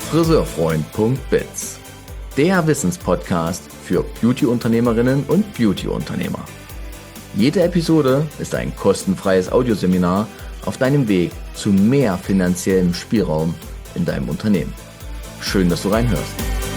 Friseurfreund.biz, der Wissenspodcast für Beauty-Unternehmerinnen und Beauty-Unternehmer. Jede Episode ist ein kostenfreies Audioseminar auf deinem Weg zu mehr finanziellem Spielraum in deinem Unternehmen. Schön, dass du reinhörst.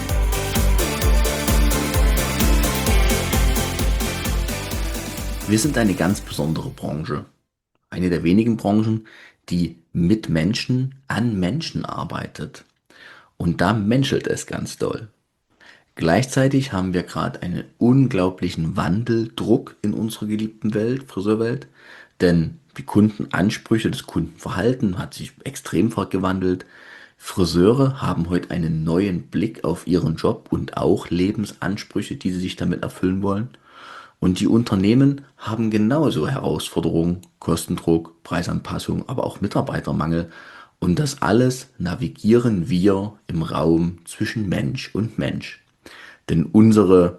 Wir sind eine ganz besondere Branche. Eine der wenigen Branchen, die mit Menschen an Menschen arbeitet. Und da menschelt es ganz doll. Gleichzeitig haben wir gerade einen unglaublichen Wandeldruck in unserer geliebten Welt, Friseurwelt. Denn die Kundenansprüche, das Kundenverhalten hat sich extrem gewandelt. Friseure haben heute einen neuen Blick auf ihren Job und auch Lebensansprüche, die sie sich damit erfüllen wollen. Und die Unternehmen haben genauso Herausforderungen, Kostendruck, Preisanpassung, aber auch Mitarbeitermangel. Und das alles navigieren wir im Raum zwischen Mensch und Mensch. Denn unsere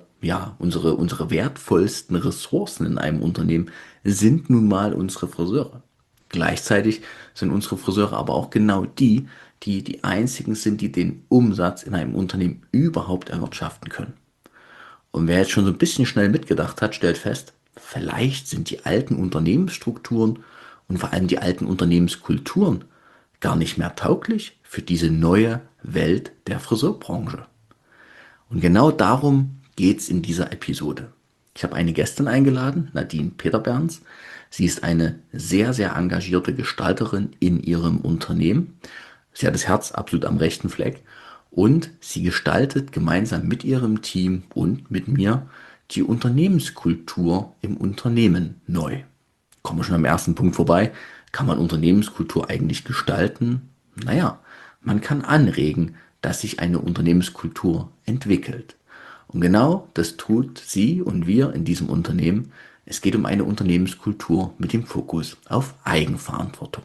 wertvollsten Ressourcen in einem Unternehmen sind nun mal unsere Friseure. Gleichzeitig sind unsere Friseure aber auch genau die einzigen sind, die den Umsatz in einem Unternehmen überhaupt erwirtschaften können. Und wer jetzt schon so ein bisschen schnell mitgedacht hat, stellt fest, vielleicht sind die alten Unternehmensstrukturen und vor allem die alten Unternehmenskulturen gar nicht mehr tauglich für diese neue Welt der Friseurbranche. Und genau darum geht's in dieser Episode. Ich habe eine Gästin eingeladen, Nadine Peterberns. Sie ist eine sehr, sehr engagierte Gestalterin in ihrem Unternehmen. Sie hat das Herz absolut am rechten Fleck und sie gestaltet gemeinsam mit ihrem Team und mit mir die Unternehmenskultur im Unternehmen neu. Kommen wir schon am ersten Punkt vorbei. Kann man Unternehmenskultur eigentlich gestalten? Naja, man kann anregen, dass sich eine Unternehmenskultur entwickelt. Und genau das tut sie und wir in diesem Unternehmen. Es geht um eine Unternehmenskultur mit dem Fokus auf Eigenverantwortung.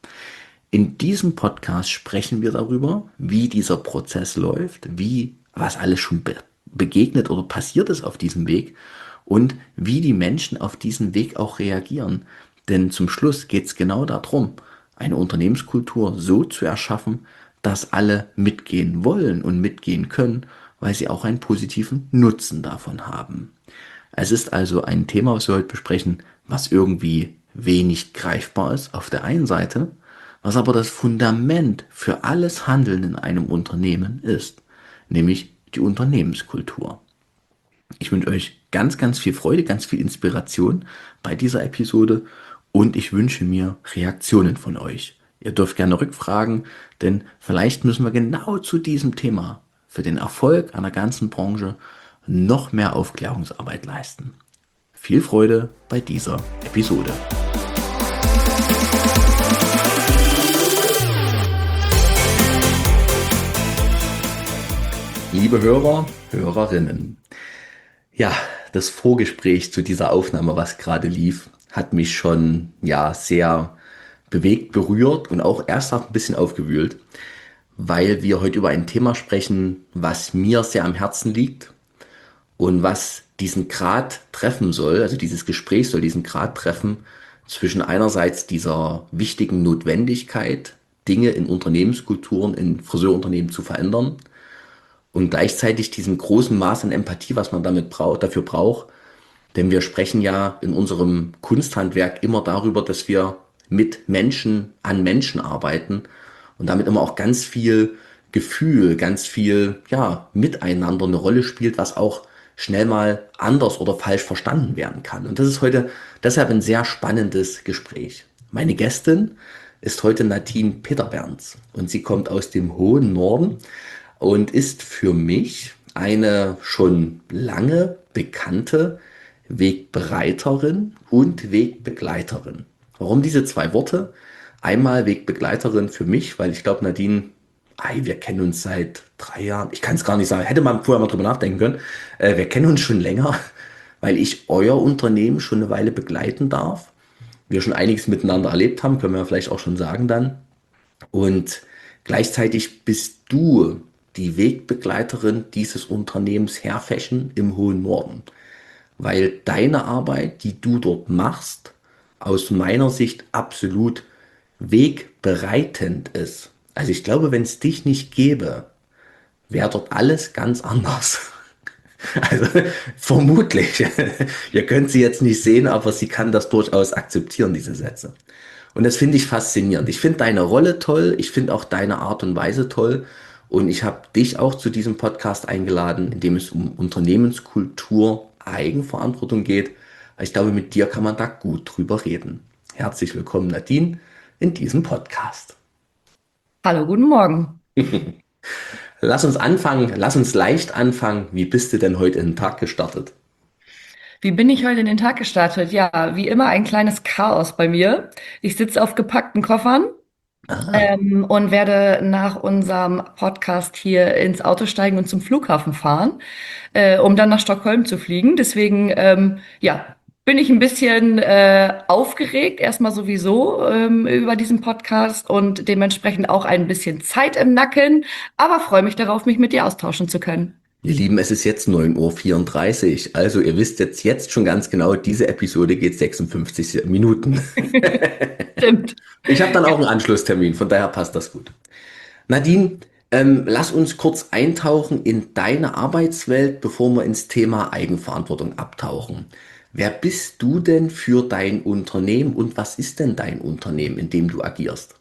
In diesem Podcast sprechen wir darüber, wie dieser Prozess läuft, was alles schon begegnet oder passiert ist auf diesem Weg und wie die Menschen auf diesen Weg auch reagieren. Denn zum Schluss geht es genau darum, eine Unternehmenskultur so zu erschaffen, dass alle mitgehen wollen und mitgehen können, weil sie auch einen positiven Nutzen davon haben. Es ist also ein Thema, was wir heute besprechen, was irgendwie wenig greifbar ist auf der einen Seite, was aber das Fundament für alles Handeln in einem Unternehmen ist, nämlich die Unternehmenskultur. Ich wünsche euch ganz, ganz viel Freude, ganz viel Inspiration bei dieser Episode und ich wünsche mir Reaktionen von euch. Ihr dürft gerne rückfragen, denn vielleicht müssen wir genau zu diesem Thema für den Erfolg einer ganzen Branche noch mehr Aufklärungsarbeit leisten. Viel Freude bei dieser Episode. Liebe Hörer, Hörerinnen, ja, das Vorgespräch zu dieser Aufnahme, was gerade lief, hat mich schon sehr bewegt, berührt und auch erst ein bisschen aufgewühlt, weil wir heute über ein Thema sprechen, was mir sehr am Herzen liegt und was diesen Grat treffen soll, also dieses Gespräch soll diesen Grat treffen zwischen einerseits dieser wichtigen Notwendigkeit, Dinge in Unternehmenskulturen, in Friseurunternehmen zu verändern und gleichzeitig diesem großen Maß an Empathie, was man dafür braucht. Denn wir sprechen ja in unserem Kunsthandwerk immer darüber, dass wir mit Menschen an Menschen arbeiten und damit immer auch ganz viel Gefühl, ganz viel Miteinander eine Rolle spielt, was auch schnell mal anders oder falsch verstanden werden kann. Und das ist heute deshalb ein sehr spannendes Gespräch. Meine Gästin ist heute Nadine Peterberns und sie kommt aus dem hohen Norden und ist für mich eine schon lange bekannte Wegbereiterin und Wegbegleiterin. Warum diese zwei Worte? Einmal Wegbegleiterin für mich, weil ich glaube, Nadine, wir kennen uns seit 3 Jahren. Ich kann es gar nicht sagen, hätte man vorher mal drüber nachdenken können. Wir kennen uns schon länger, weil ich euer Unternehmen schon eine Weile begleiten darf. Wir schon einiges miteinander erlebt haben, können wir vielleicht auch schon sagen dann. Und gleichzeitig bist du die Wegbegleiterin dieses Unternehmens Hair Fashion im hohen Norden. Weil deine Arbeit, die du dort machst, aus meiner Sicht absolut wegbereitend ist. Also ich glaube, wenn es dich nicht gäbe, wäre dort alles ganz anders. Also vermutlich. Ihr könnt sie jetzt nicht sehen, aber sie kann das durchaus akzeptieren, diese Sätze. Und das finde ich faszinierend. Ich finde deine Rolle toll, ich finde auch deine Art und Weise toll. Und ich habe dich auch zu diesem Podcast eingeladen, in dem es um Unternehmenskultur, Eigenverantwortung geht. Ich glaube, mit dir kann man da gut drüber reden. Herzlich willkommen, Nadine, in diesem Podcast. Hallo, guten Morgen. Lass uns anfangen, lass uns leicht anfangen. Wie bist du denn heute in den Tag gestartet? Wie bin ich heute in den Tag gestartet? Ja, wie immer ein kleines Chaos bei mir. Ich sitze auf gepackten Koffern Ah, und werde nach unserem Podcast hier ins Auto steigen und zum Flughafen fahren, um dann nach Stockholm zu fliegen. Deswegen, ja, bin ich ein bisschen aufgeregt, erstmal sowieso über diesen Podcast und dementsprechend auch ein bisschen Zeit im Nacken, aber freue mich darauf, mich mit dir austauschen zu können. ihr Lieben, es ist jetzt 9:34 Uhr. Also ihr wisst jetzt schon ganz genau, diese Episode geht 56 Minuten. Stimmt. Ich habe dann auch einen Anschlusstermin, von daher passt das gut. Nadine, lass uns kurz eintauchen in deine Arbeitswelt, bevor wir ins Thema Eigenverantwortung abtauchen. Wer bist du denn für dein Unternehmen und was ist denn dein Unternehmen, in dem du agierst?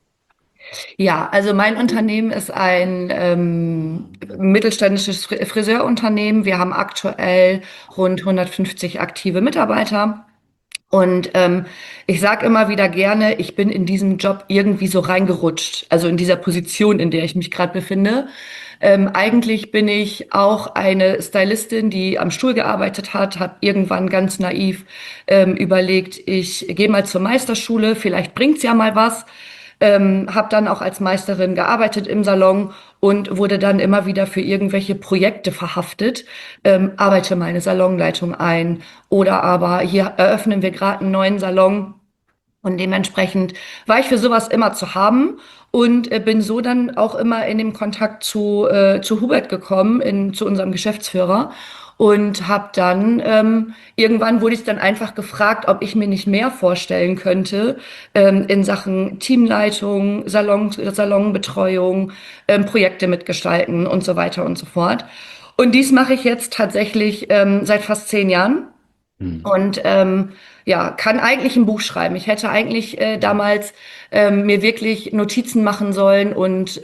Ja, also mein Unternehmen ist ein mittelständisches Friseurunternehmen. Wir haben aktuell rund 150 aktive Mitarbeiter. Und ich sage immer wieder gerne, ich bin in diesem Job irgendwie so reingerutscht, also in dieser Position, in der ich mich gerade befinde. Eigentlich bin ich auch eine Stylistin, die am Stuhl gearbeitet hat, habe irgendwann ganz naiv überlegt, ich gehe mal zur Meisterschule, vielleicht bringt's ja mal was. Habe dann auch als Meisterin gearbeitet im Salon und wurde dann immer wieder für irgendwelche Projekte verhaftet. Arbeite mal eine Salonleitung ein oder aber hier eröffnen wir gerade einen neuen Salon. Und dementsprechend war ich für sowas immer zu haben und bin so dann auch immer in dem Kontakt zu Hubert gekommen, zu unserem Geschäftsführer. Und habe dann, irgendwann wurde ich dann einfach gefragt, ob ich mir nicht mehr vorstellen könnte in Sachen Teamleitung, Salonbetreuung, Projekte mitgestalten und so weiter und so fort. Und dies mache ich jetzt tatsächlich seit fast 10 Jahren. Hm. Und ja, kann eigentlich ein Buch schreiben. Ich hätte eigentlich damals mir wirklich Notizen machen sollen und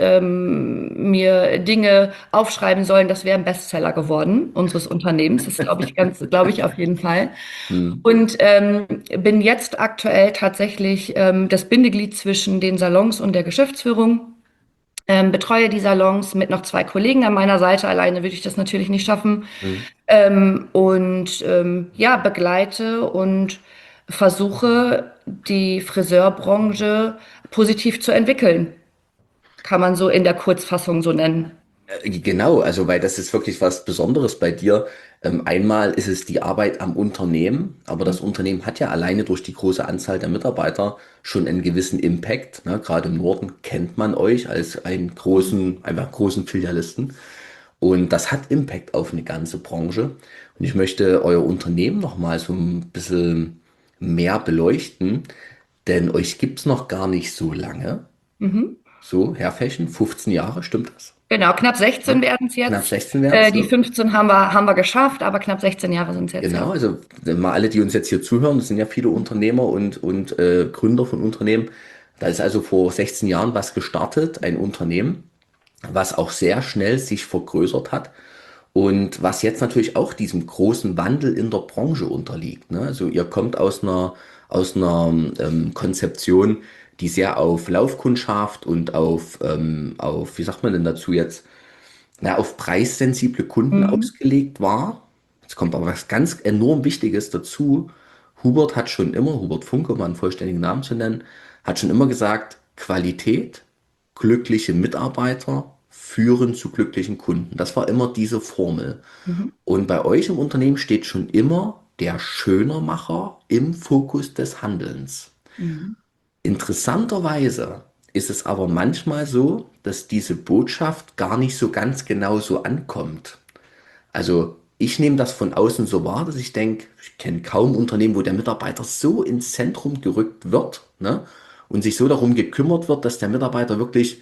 mir Dinge aufschreiben sollen. Das wäre ein Bestseller geworden, unseres Unternehmens. Das glaube ich glaube ich auf jeden Fall. Hm. Und bin jetzt aktuell tatsächlich das Bindeglied zwischen den Salons und der Geschäftsführung. Betreue die Salons mit noch 2 Kollegen an meiner Seite. Alleine würde ich das natürlich nicht schaffen. Hm. Und ja, begleite und versuche, die Friseurbranche positiv zu entwickeln. Kann man so in der Kurzfassung so nennen. Genau, also weil das ist wirklich was Besonderes bei dir. Einmal ist es die Arbeit am Unternehmen, aber das Unternehmen hat ja alleine durch die große Anzahl der Mitarbeiter schon einen gewissen Impact. Ne? Gerade im Norden kennt man euch als einen großen, einfach großen Filialisten. Und das hat Impact auf eine ganze Branche. Und ich möchte euer Unternehmen noch mal so ein bisschen mehr beleuchten, denn euch gibt's noch gar nicht so lange. Mhm. So, Herr Fashion, 15 Jahre, stimmt das? Genau, knapp 16 Ja? werden es Knapp jetzt. 16 werden es. Die So. 15 haben wir geschafft, aber knapp 16 Jahre sind es jetzt, ja. Genau, also mal alle, die uns jetzt hier zuhören, das sind ja viele Unternehmer und Gründer von Unternehmen. Da ist also vor 16 Jahren was gestartet, ein Unternehmen, was auch sehr schnell sich vergrößert hat und was jetzt natürlich auch diesem großen Wandel in der Branche unterliegt. Ne? Also ihr kommt aus einer Konzeption, die sehr auf Laufkundschaft und auf, wie sagt man denn dazu jetzt, auf preissensible Kunden Mhm. ausgelegt war. Jetzt kommt aber was ganz enorm Wichtiges dazu. Hubert hat schon immer, Hubert Funke, um einen vollständigen Namen zu nennen, hat schon immer gesagt, Qualität, glückliche Mitarbeiter führen zu glücklichen Kunden. Das war immer diese Formel. Mhm. Und bei euch im Unternehmen steht schon immer der Schönermacher im Fokus des Handelns. Mhm. Interessanterweise ist es aber manchmal so, dass diese Botschaft gar nicht so ganz genau so ankommt. Also ich nehme das von außen so wahr, dass ich denke, ich kenne kaum Unternehmen, wo der Mitarbeiter so ins Zentrum gerückt wird, ne? Und sich so darum gekümmert wird, dass der Mitarbeiter wirklich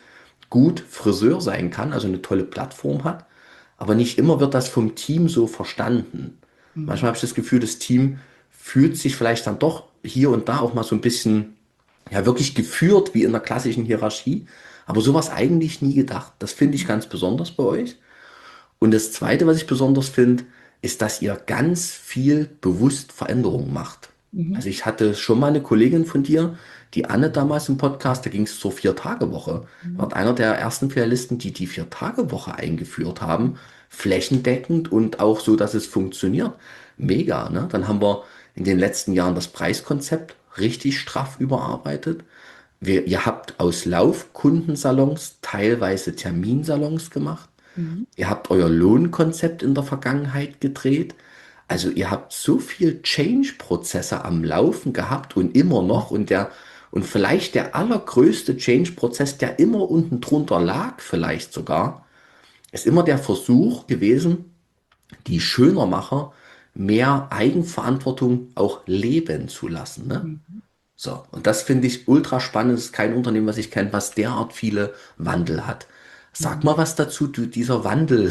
gut Friseur sein kann, also eine tolle Plattform hat, aber nicht immer wird das vom Team so verstanden. Manchmal Mhm. habe ich das Gefühl, das Team fühlt sich vielleicht dann doch hier und da auch mal so ein bisschen, ja, wirklich geführt wie in der klassischen Hierarchie, aber sowas eigentlich nie gedacht. Das finde ich ganz besonders bei euch. Und das Zweite, was ich besonders finde, ist, dass ihr ganz viel bewusst Veränderungen macht. Also Mhm. ich hatte schon mal eine Kollegin von dir, die Anne damals im Podcast, da ging es zur Vier-Tage-Woche. Mhm. War einer der ersten Finalisten, die die Vier-Tage-Woche eingeführt haben, flächendeckend und auch so, dass es funktioniert. Mega, ne? Dann haben wir in den letzten Jahren das Preiskonzept richtig straff überarbeitet. Ihr habt aus Laufkundensalons teilweise Terminsalons gemacht. Mhm. Ihr habt euer Lohnkonzept in der Vergangenheit gedreht. Also ihr habt so viel Change-Prozesse am Laufen gehabt und immer noch und vielleicht der allergrößte Change-Prozess, der immer unten drunter lag, vielleicht sogar, ist immer der Versuch gewesen, die Schönermacher mehr Eigenverantwortung auch leben zu lassen. Ne? Mhm. So, und das finde ich ultra spannend. Es ist kein Unternehmen, was ich kenne, was derart viele Wandel hat. Sag Mhm. mal was dazu, du, dieser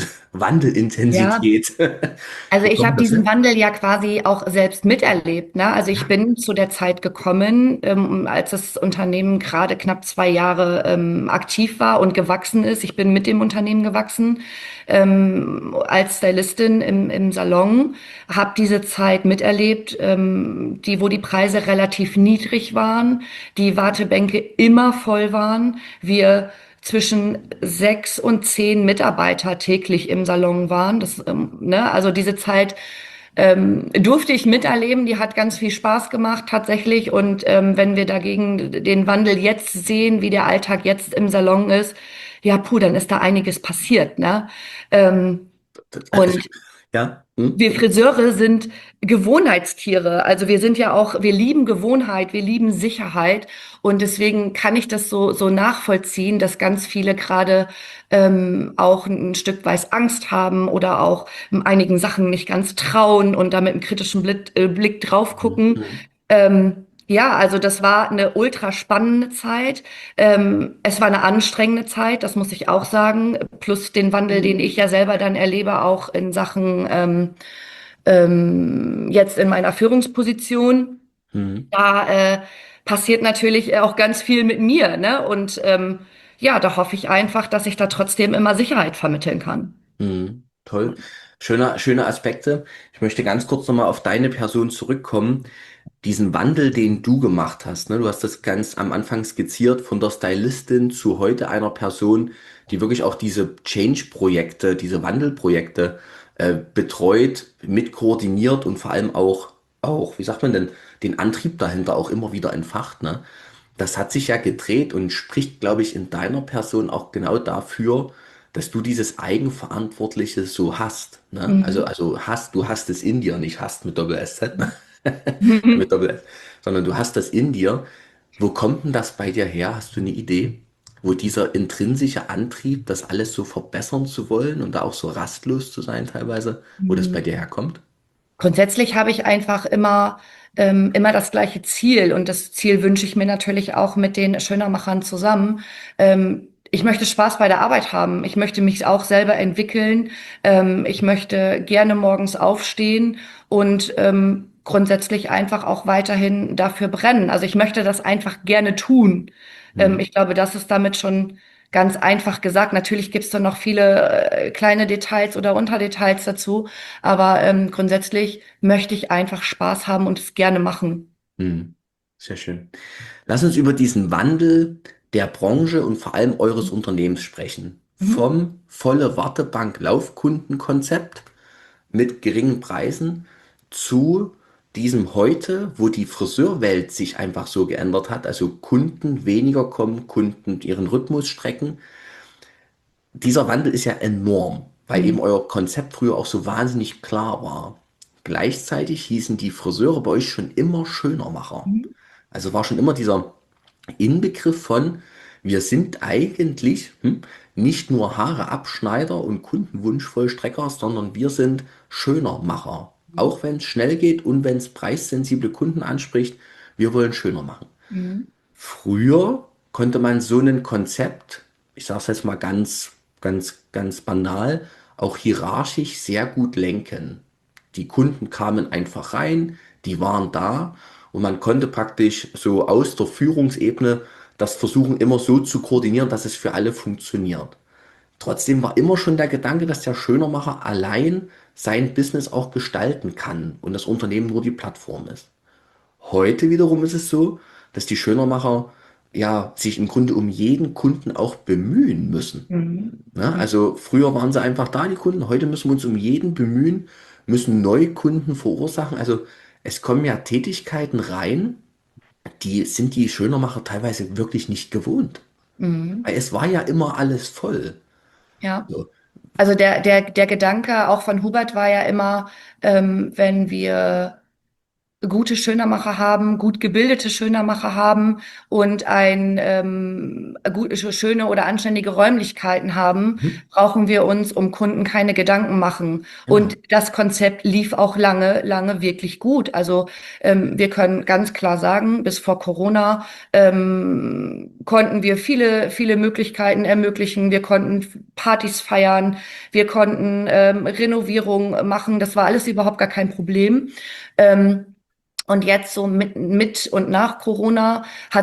Ja. Wandelintensität. Also Wo ich habe kommt das diesen her? Wandel ja quasi auch selbst miterlebt, ne? Also ich Ja. bin zu der Zeit gekommen, als das Unternehmen gerade knapp 2 Jahre aktiv war und gewachsen ist. Ich bin mit dem Unternehmen gewachsen als Stylistin im Salon, habe diese Zeit miterlebt, wo die Preise relativ niedrig waren, die Wartebänke immer voll waren. Wir zwischen 6 und 10 Mitarbeiter täglich im Salon waren. Ne, also diese Zeit durfte ich miterleben. Die hat ganz viel Spaß gemacht tatsächlich. Und wenn wir dagegen den Wandel jetzt sehen, wie der Alltag jetzt im Salon ist, ja, puh, dann ist da einiges passiert, ne? Ähm, Also, und ja. Hm? wir Friseure sind Gewohnheitstiere. Also wir sind ja auch, wir lieben Gewohnheit, wir lieben Sicherheit. Und deswegen kann ich das so nachvollziehen, dass ganz viele gerade auch ein Stück weit Angst haben oder auch einigen Sachen nicht ganz trauen und da mit einem kritischen Blick drauf gucken. Hm. Ja, also das war eine ultra spannende Zeit. Es war eine anstrengende Zeit, das muss ich auch sagen. Plus den Wandel, den ich ja selber dann erlebe, auch in Sachen jetzt in meiner Führungsposition. Hm. Da passiert natürlich auch ganz viel mit mir, ne? Und ja, da hoffe ich einfach, dass ich da trotzdem immer Sicherheit vermitteln kann. Toll. Schöne Aspekte. Ich möchte ganz kurz nochmal auf deine Person zurückkommen. Diesen Wandel, den du gemacht hast, ne? Du hast das ganz am Anfang skizziert, von der Stylistin zu heute einer Person, die wirklich auch diese Change-Projekte, diese Wandelprojekte betreut, mit koordiniert und vor allem auch, wie sagt man denn, den Antrieb dahinter auch immer wieder entfacht, ne? Das hat sich ja gedreht und spricht, glaube ich, in deiner Person auch genau dafür, dass du dieses Eigenverantwortliche so hast, ne? Mhm. Du hast es in dir, nicht hast mit Doppel-SZ, ne? Mit Mhm. Doppel-S, sondern du hast das in dir. Wo kommt denn das bei dir her? Hast du eine Idee? Wo dieser intrinsische Antrieb, das alles so verbessern zu wollen und da auch so rastlos zu sein teilweise, wo das bei dir herkommt? Grundsätzlich habe ich einfach immer das gleiche Ziel und das Ziel wünsche ich mir natürlich auch mit den Schönermachern zusammen. Ich möchte Spaß bei der Arbeit haben. Ich möchte mich auch selber entwickeln. Ich möchte gerne morgens aufstehen und grundsätzlich einfach auch weiterhin dafür brennen. Also ich möchte das einfach gerne tun. Hm. Ich glaube, das ist damit schon ganz einfach gesagt. Natürlich gibt es da noch viele kleine Details oder Unterdetails dazu, aber grundsätzlich möchte ich einfach Spaß haben und es gerne machen. Hm. Sehr schön. Lass uns über diesen Wandel der Branche und vor allem eures Unternehmens sprechen. Mhm. Vom volle Wartebank Laufkundenkonzept mit geringen Preisen zu diesem heute, wo die Friseurwelt sich einfach so geändert hat, also Kunden weniger kommen, Kunden ihren Rhythmus strecken. Dieser Wandel ist ja enorm, weil eben Mhm. euer Konzept früher auch so wahnsinnig klar war. Gleichzeitig hießen die Friseure bei euch schon immer Schönermacher. Mhm. Also war schon immer dieser Inbegriff von, wir sind eigentlich nicht nur Haare Abschneider und Kundenwunschvollstrecker, sondern wir sind Schönermacher. Auch wenn es schnell geht und wenn es preissensible Kunden anspricht, wir wollen schöner machen. Mhm. Früher konnte man so ein Konzept ich sage es jetzt mal ganz banal, auch hierarchisch sehr gut lenken. Die Kunden kamen einfach rein, die waren da und man konnte praktisch so aus der Führungsebene das versuchen, immer so zu koordinieren, dass es für alle funktioniert. Trotzdem war immer schon der Gedanke, dass der Schönermacher allein sein Business auch gestalten kann und das Unternehmen nur die Plattform ist. Heute wiederum ist es so, dass die Schönermacher ja sich im Grunde um jeden Kunden auch bemühen müssen. Mhm. Ja, Mhm. also früher waren sie einfach da, die Kunden. Heute müssen wir uns um jeden bemühen, müssen Neukunden verursachen. Also es kommen ja Tätigkeiten rein, die sind die Schönermacher teilweise wirklich nicht gewohnt. Mhm. Weil es war ja immer alles voll. Ja. So. Also der Gedanke auch von Hubert war ja immer, wenn wir gute Schönermacher haben, gut gebildete Schönermacher haben und schöne oder anständige Räumlichkeiten haben, Mhm. brauchen wir uns um Kunden keine Gedanken machen. Und Genau. das Konzept lief auch lange, lange wirklich gut. Also wir können ganz klar sagen, bis vor Corona konnten wir viele, viele Möglichkeiten ermöglichen. Wir konnten Partys feiern, wir konnten Renovierung machen. Das war alles überhaupt gar kein Problem. Ähm, und jetzt so mit und nach Corona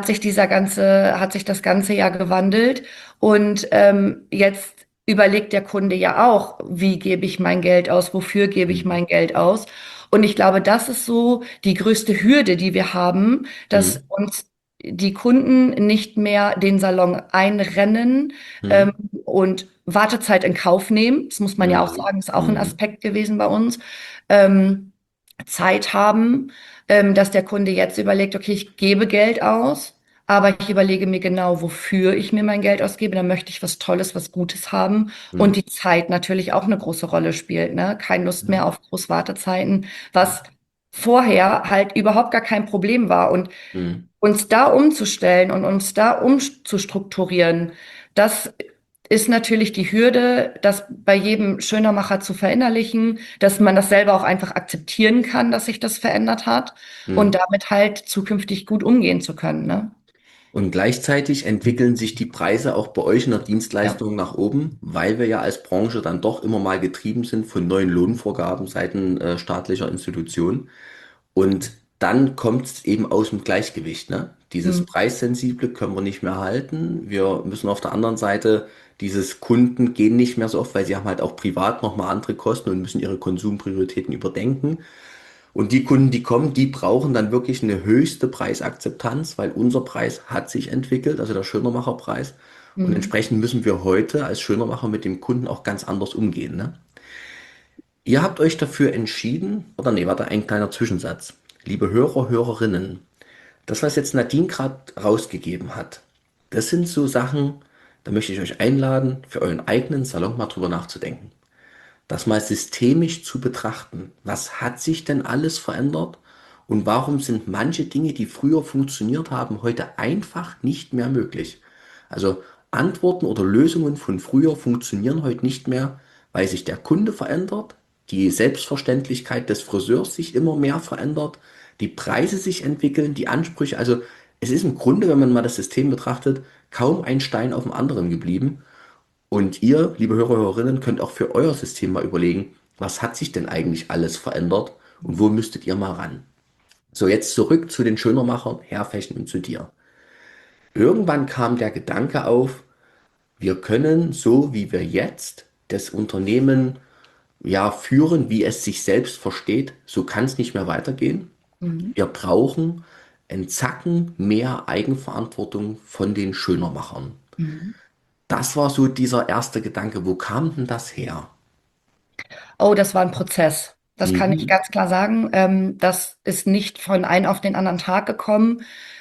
hat sich das ganze ja gewandelt. Und jetzt überlegt der Kunde ja auch, wie gebe ich mein Geld aus, wofür gebe ich Mhm. mein Geld aus. Und ich glaube, das ist so die größte Hürde, die wir haben, dass Mhm. uns die Kunden nicht mehr den Salon einrennen ähm, Mhm. und Wartezeit in Kauf nehmen. Das muss man ja auch Mhm. sagen, ist auch ein Mhm. Aspekt gewesen bei uns. Ähm, Zeit haben, dass der Kunde jetzt überlegt, okay, ich gebe Geld aus, aber ich überlege mir genau, wofür ich mir mein Geld ausgebe. Dann möchte ich was Tolles, was Gutes haben. Und Mhm. die Zeit natürlich auch eine große Rolle spielt, ne? Keine Lust Ja. mehr auf Großwartezeiten, was vorher halt überhaupt gar kein Problem war. Und Mhm. uns da umzustellen und uns da umzustrukturieren, das ist natürlich die Hürde, das bei jedem Schönermacher zu verinnerlichen, dass man das selber auch einfach akzeptieren kann, dass sich das verändert hat und Mhm. damit halt zukünftig gut umgehen zu können, ne? Und gleichzeitig entwickeln sich die Preise auch bei euch in der Ja. Dienstleistung nach oben, weil wir ja als Branche dann doch immer mal getrieben sind von neuen Lohnvorgaben seitens staatlicher Institutionen. Und dann kommt es eben aus dem Gleichgewicht, ne? Dieses Mhm. Preissensible können wir nicht mehr halten. Wir müssen auf der anderen Seite dieses Kunden gehen nicht mehr so oft, weil sie haben halt auch privat nochmal andere Kosten und müssen ihre Konsumprioritäten überdenken. Und die Kunden, die kommen, die brauchen dann wirklich eine höchste Preisakzeptanz, weil unser Preis hat sich entwickelt, also der Schönermacherpreis. Und Mhm. entsprechend müssen wir heute als Schönermacher mit dem Kunden auch ganz anders umgehen, ne? Ihr habt euch dafür entschieden, oder nee, warte, ein kleiner Zwischensatz. Liebe Hörer, Hörerinnen, das, was jetzt Nadine gerade rausgegeben hat, das sind so Sachen, da möchte ich euch einladen, für euren eigenen Salon mal drüber nachzudenken. Das mal systemisch zu betrachten. Was hat sich denn alles verändert? Und warum sind manche Dinge, die früher funktioniert haben, heute einfach nicht mehr möglich? Also Antworten oder Lösungen von früher funktionieren heute nicht mehr, weil sich der Kunde verändert, die Selbstverständlichkeit des Friseurs sich immer mehr verändert, die Preise sich entwickeln, die Ansprüche. Also es ist im Grunde, wenn man mal das System betrachtet, kaum ein Stein auf dem anderen geblieben. Und ihr, liebe Hörer, Hörerinnen, könnt auch für euer System mal überlegen, was hat sich denn eigentlich alles verändert und wo müsstet ihr mal ran? So, jetzt zurück zu den Schönermachern, Herfächen und zu dir. Irgendwann kam der Gedanke auf, wir können so wie wir jetzt das Unternehmen ja führen, wie es sich selbst versteht, so kann es nicht mehr weitergehen. Mhm. Wir brauchen einen Zacken mehr Eigenverantwortung von den Schönermachern. Mhm. Das war so dieser erste Gedanke. Wo kam denn das her? Oh, das war ein Prozess. Das kann ich Mhm. ganz klar sagen. Das ist nicht von einem auf den anderen Tag gekommen.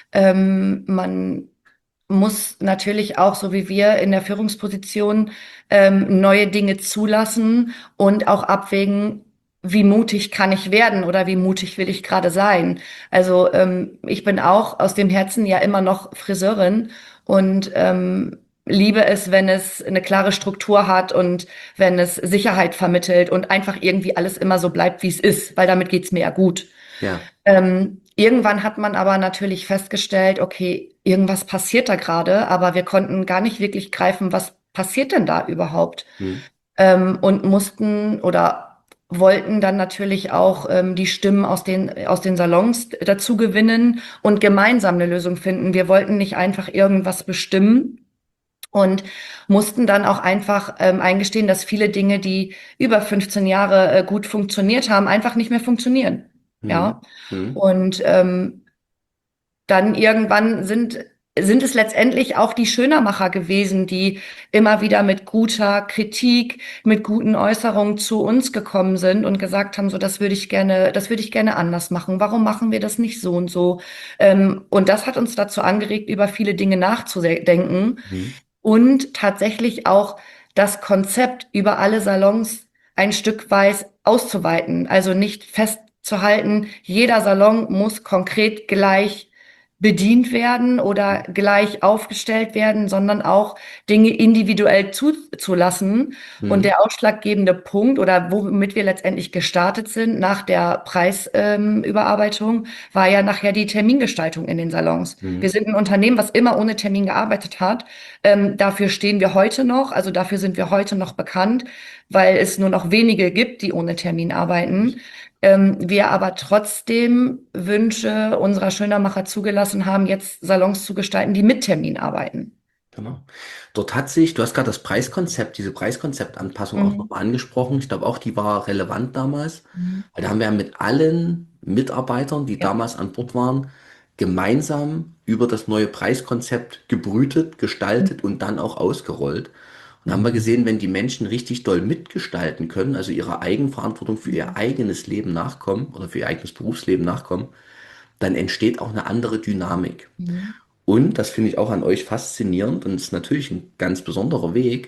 Man muss natürlich auch, so wie wir in der Führungsposition, neue Dinge zulassen und auch abwägen, wie mutig kann ich werden oder wie mutig will ich gerade sein. Also ich bin auch aus dem Herzen ja immer noch Friseurin und liebe es, wenn es eine klare Struktur hat und wenn es Sicherheit vermittelt und einfach irgendwie alles immer so bleibt, wie es ist, weil damit geht's mir ja gut. Ja. Irgendwann hat man aber natürlich festgestellt, okay, irgendwas passiert da gerade, aber wir konnten gar nicht wirklich greifen, was passiert denn da überhaupt? Hm, Und mussten oder wollten dann natürlich auch die Stimmen aus den Salons dazu gewinnen und gemeinsam eine Lösung finden. Wir wollten nicht einfach irgendwas bestimmen und mussten dann auch einfach eingestehen, dass viele Dinge, die über 15 Jahre gut funktioniert haben, einfach nicht mehr funktionieren. hm, Ja. hm, Und dann irgendwann sind es letztendlich auch die Schönermacher gewesen, die immer wieder mit guter Kritik, mit guten Äußerungen zu uns gekommen sind und gesagt haben, so, das würde ich gerne anders machen. Warum machen wir das nicht so und so? Und das hat uns dazu angeregt, über viele Dinge nachzudenken hm, und tatsächlich auch das Konzept über alle Salons ein Stück weit auszuweiten. Also nicht festzuhalten, jeder Salon muss konkret gleich bedient werden oder gleich aufgestellt werden, sondern auch Dinge individuell zuzulassen. Und hm, der ausschlaggebende Punkt oder womit wir letztendlich gestartet sind nach der Preisüberarbeitung, war ja nachher die Termingestaltung in den Salons. Wir hm, sind ein Unternehmen, was immer ohne Termin gearbeitet hat. Dafür stehen wir heute noch, also dafür sind wir heute noch bekannt, weil es nur noch wenige gibt, die ohne Termin arbeiten. Wir aber trotzdem Wünsche unserer Schönermacher zugelassen haben, jetzt Salons zu gestalten, die mit Termin arbeiten. genau. Dort hat sich, du hast gerade das Preiskonzept, diese Preiskonzeptanpassung auch Mhm. nochmal angesprochen. Ich glaube auch, die war relevant damals, Mhm. weil da haben wir ja mit allen Mitarbeitern, die Ja. damals an Bord waren, gemeinsam über das neue Preiskonzept gebrütet, gestaltet und dann auch ausgerollt. Und haben wir gesehen, wenn die Menschen richtig doll mitgestalten können, also ihrer Eigenverantwortung für ihr eigenes Leben nachkommen oder für ihr eigenes Berufsleben nachkommen, dann entsteht auch eine andere Dynamik. Mhm. Und das finde ich auch an euch faszinierend und ist natürlich ein ganz besonderer Weg,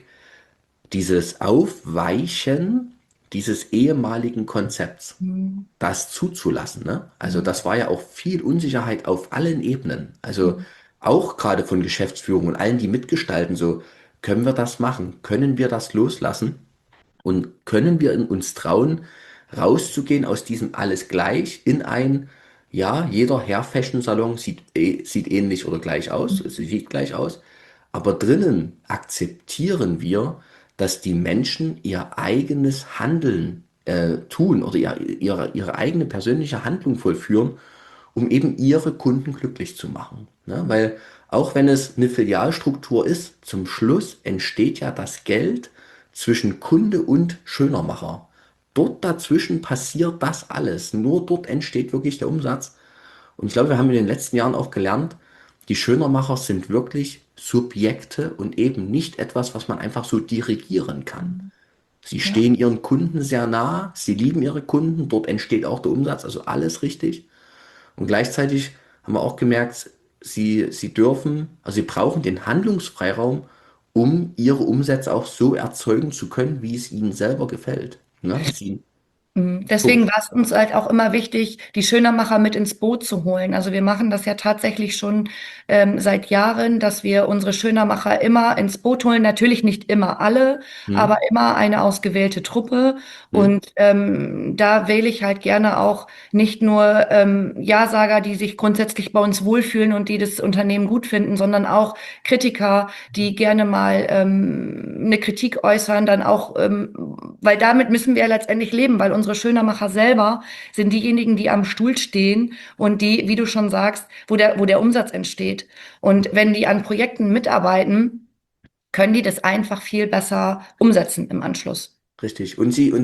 dieses Aufweichen dieses ehemaligen Konzepts, Mhm. das zuzulassen. Ne? Also Mhm. das war ja auch viel Unsicherheit auf allen Ebenen. Also Mhm. auch gerade von Geschäftsführung und allen, die mitgestalten, so können wir das machen? Können wir das loslassen? Und können wir in uns trauen, rauszugehen aus diesem alles gleich in ein, ja, jeder Hair-Fashion-Salon sieht ähnlich oder gleich aus, es sieht gleich aus, aber drinnen akzeptieren wir, dass die Menschen ihr eigenes Handeln tun oder ihre eigene persönliche Handlung vollführen, um eben ihre Kunden glücklich zu machen. Ne? Weil auch wenn es eine Filialstruktur ist, zum Schluss entsteht ja das Geld zwischen Kunde und Schönermacher. Dort dazwischen passiert das alles. Nur dort entsteht wirklich der Umsatz. Und ich glaube, wir haben in den letzten Jahren auch gelernt, die Schönermacher sind wirklich Subjekte und eben nicht etwas, was man einfach so dirigieren kann. Mhm. Sie Ja. stehen ihren Kunden sehr nah, sie lieben ihre Kunden, dort entsteht auch der Umsatz, also alles richtig. Und gleichzeitig haben wir auch gemerkt, sie dürfen, also sie brauchen den Handlungsfreiraum, um ihre Umsätze auch so erzeugen zu können, wie es ihnen selber gefällt. Ne? Deswegen war es uns halt auch immer wichtig, die Schönermacher mit ins Boot zu holen. Also wir machen das ja tatsächlich schon seit Jahren, dass wir unsere Schönermacher immer ins Boot holen. Natürlich nicht immer alle, aber Hm, immer eine ausgewählte Truppe. hm, Und da wähle ich halt gerne auch nicht nur Ja-Sager, die sich grundsätzlich bei uns wohlfühlen und die das Unternehmen gut finden, sondern auch Kritiker, die gerne mal eine Kritik äußern, dann auch, weil damit müssen wir ja letztendlich leben, weil unsere Schönermacher selber sind diejenigen, die am Stuhl stehen und die, wie du schon sagst, wo der Umsatz entsteht. Und wenn die an Projekten mitarbeiten, können die das einfach viel besser umsetzen im Anschluss. richtig.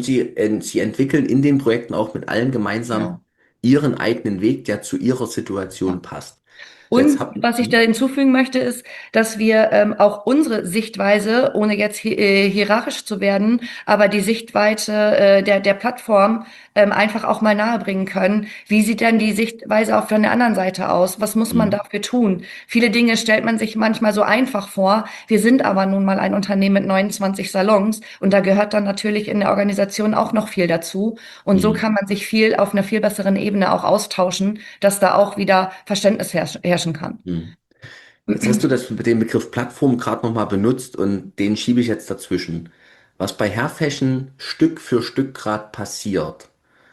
Sie entwickeln in den Projekten auch mit allen gemeinsam Genau. ihren eigenen Weg, der zu ihrer Situation Ja. passt. So, jetzt Und was ich da hm, hinzufügen möchte, ist, dass wir auch unsere Sichtweise, ohne jetzt hierarchisch zu werden, aber die Sichtweite der Plattform einfach auch mal nahebringen können. Wie sieht denn die Sichtweise auf der anderen Seite aus? Was muss man hm, dafür tun? Viele Dinge stellt man sich manchmal so einfach vor. Wir sind aber nun mal ein Unternehmen mit 29 Salons und da gehört dann natürlich in der Organisation auch noch viel dazu. Und so hm, kann man sich viel auf einer viel besseren Ebene auch austauschen, dass da auch wieder Verständnis herrschen kann. hm. Jetzt hast du den Begriff Plattform gerade nochmal benutzt und den schiebe ich jetzt dazwischen. Was bei Hair Fashion Stück für Stück gerade passiert,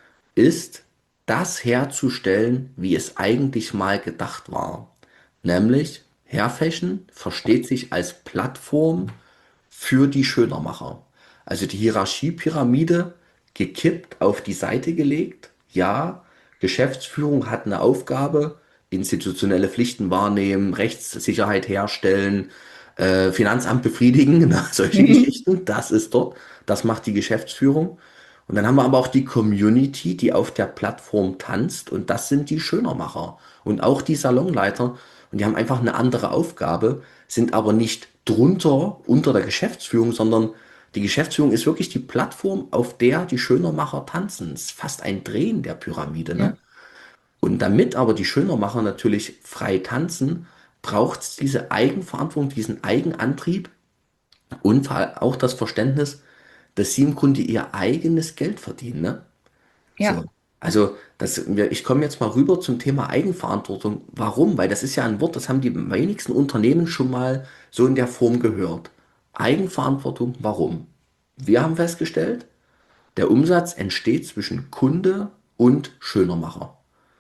ist, das herzustellen, wie es eigentlich mal gedacht war. Nämlich Hairfashion versteht sich als Plattform für die Schönermacher. Also die Hierarchiepyramide gekippt, auf die Seite gelegt. Ja, Geschäftsführung hat eine Aufgabe, institutionelle Pflichten wahrnehmen, Rechtssicherheit herstellen, Finanzamt befriedigen, solche Mhm. Geschichten. Das ist dort, das macht die Geschäftsführung. Und dann haben wir aber auch die Community, die auf der Plattform tanzt, und das sind die Schönermacher und auch die Salonleiter. Und die haben einfach eine andere Aufgabe, sind aber nicht drunter, unter der Geschäftsführung, sondern die Geschäftsführung ist wirklich die Plattform, auf der die Schönermacher tanzen. Es ist fast ein Drehen der Pyramide, ne? Ja, Und damit aber die Schönermacher natürlich frei tanzen, braucht es diese Eigenverantwortung, diesen Eigenantrieb und auch das Verständnis, dass sie im Grunde ihr eigenes Geld verdienen, ne? So. ja, Also, ich komme jetzt mal rüber zum Thema Eigenverantwortung. Warum? Weil das ist ja ein Wort, das haben die wenigsten Unternehmen schon mal so in der Form gehört. Eigenverantwortung, warum? Wir haben festgestellt, der Umsatz entsteht zwischen Kunde und Schönermacher.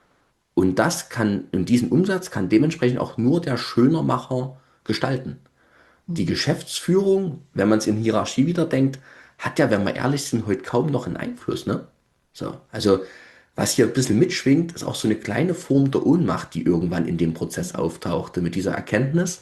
Und diesen Umsatz kann dementsprechend auch nur der Schönermacher gestalten. Die Geschäftsführung, wenn man es in Hierarchie wieder denkt, hat ja, wenn wir ehrlich sind, heute kaum noch einen Einfluss, ne? So, also was hier ein bisschen mitschwingt, ist auch so eine kleine Form der Ohnmacht, die irgendwann in dem Prozess auftauchte, mit dieser Erkenntnis.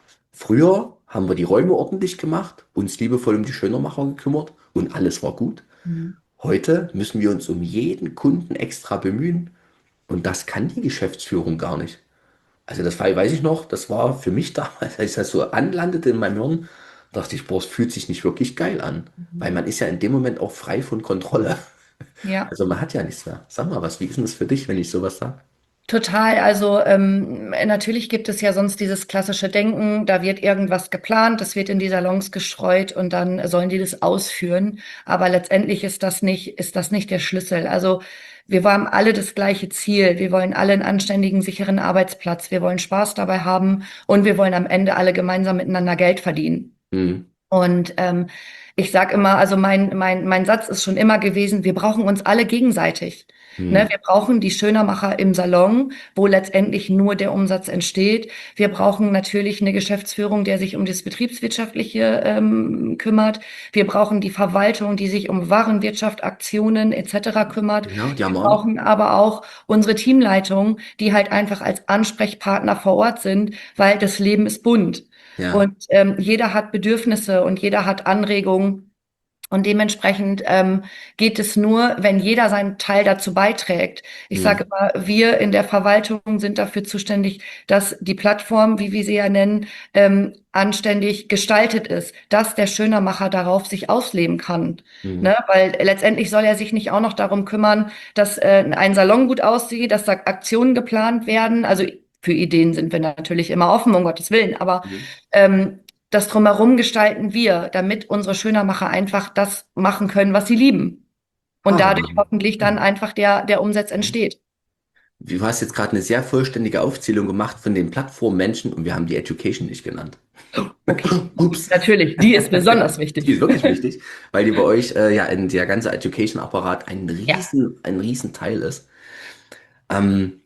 Früher haben wir die Räume ordentlich gemacht, uns liebevoll um die Schönermacher gekümmert und alles war gut. Mhm. Heute müssen wir uns um jeden Kunden extra bemühen und das kann die Geschäftsführung gar nicht. Also das war, weiß ich noch, das war für mich damals, als das so anlandete in meinem Hirn, dachte ich, boah, es fühlt sich nicht wirklich geil an. Weil man ist ja in dem Moment auch frei von Kontrolle. Ja. Also man hat ja nichts mehr. Sag mal was, wie ist denn das für dich, wenn ich sowas sage? Total. Also natürlich gibt es ja sonst dieses klassische Denken, da wird irgendwas geplant, das wird in die Salons gestreut und dann sollen die das ausführen. Aber letztendlich ist das nicht der Schlüssel. Also wir haben alle das gleiche Ziel. Wir wollen alle einen anständigen, sicheren Arbeitsplatz. Wir wollen Spaß dabei haben und wir wollen am Ende alle gemeinsam miteinander Geld verdienen. Hm, Und ich sage immer, also mein Satz ist schon immer gewesen, wir brauchen uns alle gegenseitig. Ne, hm, wir brauchen die Schönermacher im Salon, wo letztendlich nur der Umsatz entsteht. Wir brauchen natürlich eine Geschäftsführung, der sich um das Betriebswirtschaftliche kümmert. Wir brauchen die Verwaltung, die sich um Warenwirtschaft, Aktionen etc. kümmert. genau, die haben Wir wir auch noch. brauchen aber auch unsere Teamleitung, die halt einfach als Ansprechpartner vor Ort sind, weil das Leben ist bunt. Ja. Und jeder hat Bedürfnisse und jeder hat Anregungen. Und dementsprechend geht es nur, wenn jeder seinen Teil dazu beiträgt. Ich Hm, sage immer, wir in der Verwaltung sind dafür zuständig, dass die Plattform, wie wir sie ja nennen, anständig gestaltet ist, dass der Schönermacher darauf sich ausleben kann. hm, Ne? Weil letztendlich soll er sich nicht auch noch darum kümmern, dass ein Salon gut aussieht, dass da Aktionen geplant werden. Also für Ideen sind wir natürlich immer offen, um Gottes Willen, aber hm. das Drumherum gestalten wir, damit unsere Schönermacher einfach das machen können, was sie lieben. Und Ah, dadurch hoffentlich dann einfach der Umsatz entsteht. du hast jetzt gerade eine sehr vollständige Aufzählung gemacht von den Plattformmenschen und wir haben die Education nicht genannt. Okay, Ups. natürlich, die ist besonders Die ist wichtig. wirklich wichtig, weil die bei euch ja in der ganze Education-Apparat Ja, ein riesen Teil ist. Ähm,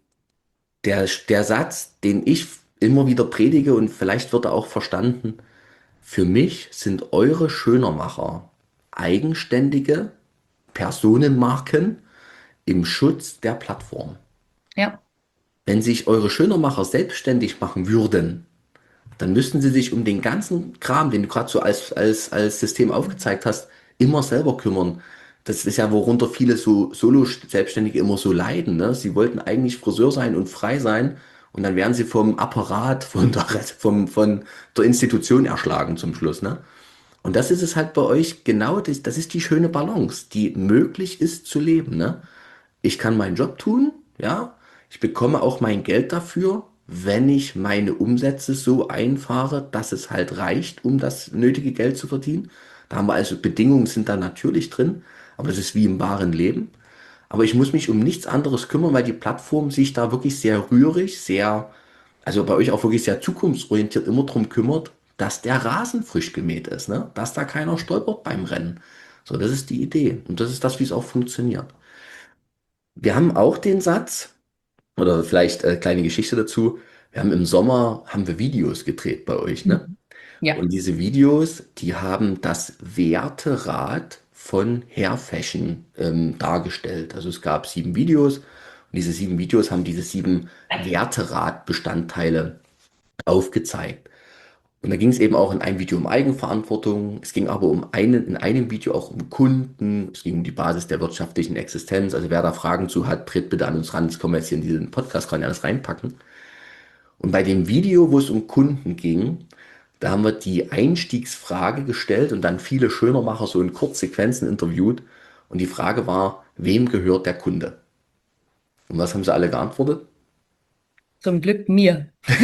der Satz, den ich immer wieder predige und vielleicht wird er auch verstanden, für mich sind eure Schönermacher eigenständige Personenmarken im Schutz der Plattform. ja, Wenn sich eure Schönermacher selbstständig machen würden, dann müssten sie sich um den ganzen Kram, den du gerade so als System aufgezeigt hast, immer selber kümmern. Das ist ja, worunter viele so Solo-Selbstständige immer so leiden, ne? Sie wollten eigentlich Friseur sein und frei sein und dann werden sie vom Apparat, von der Institution erschlagen zum Schluss, ne? Und das ist es halt bei euch genau, das ist die schöne Balance, die möglich ist zu leben, ne? Ich kann meinen Job tun, ja. Ich bekomme auch mein Geld dafür, wenn ich meine Umsätze so einfahre, dass es halt reicht, um das nötige Geld zu verdienen. Da haben wir also Bedingungen sind da natürlich drin, aber das ist wie im wahren Leben. Aber ich muss mich um nichts anderes kümmern, weil die Plattform sich da wirklich sehr rührig, also bei euch auch wirklich sehr zukunftsorientiert immer drum kümmert, dass der Rasen frisch gemäht ist, ne? Dass da keiner stolpert beim Rennen. So, das ist die Idee. Und das ist das, wie es auch funktioniert. Wir haben auch den Satz, oder vielleicht kleine Geschichte dazu. Wir haben im Sommer haben wir Videos gedreht bei euch, ne? Mhm. Ja. Und diese Videos, die haben das Werterad von Hair Fashion dargestellt. Also es gab 7 Videos und diese 7 Videos haben diese 7 Werterad-Bestandteile aufgezeigt. Und da ging es eben auch in einem Video um Eigenverantwortung. Es ging aber in einem Video auch um Kunden. Es ging um die Basis der wirtschaftlichen Existenz. Also wer da Fragen zu hat, tritt bitte an uns ran. Das können wir jetzt hier in diesen Podcast, kann ja alles reinpacken. Und bei dem Video, wo es um Kunden ging, da haben wir die Einstiegsfrage gestellt und dann viele Schönermacher so in Kurzsequenzen interviewt. Und die Frage war, wem gehört der Kunde? Und was haben sie alle geantwortet? Zum Glück mir.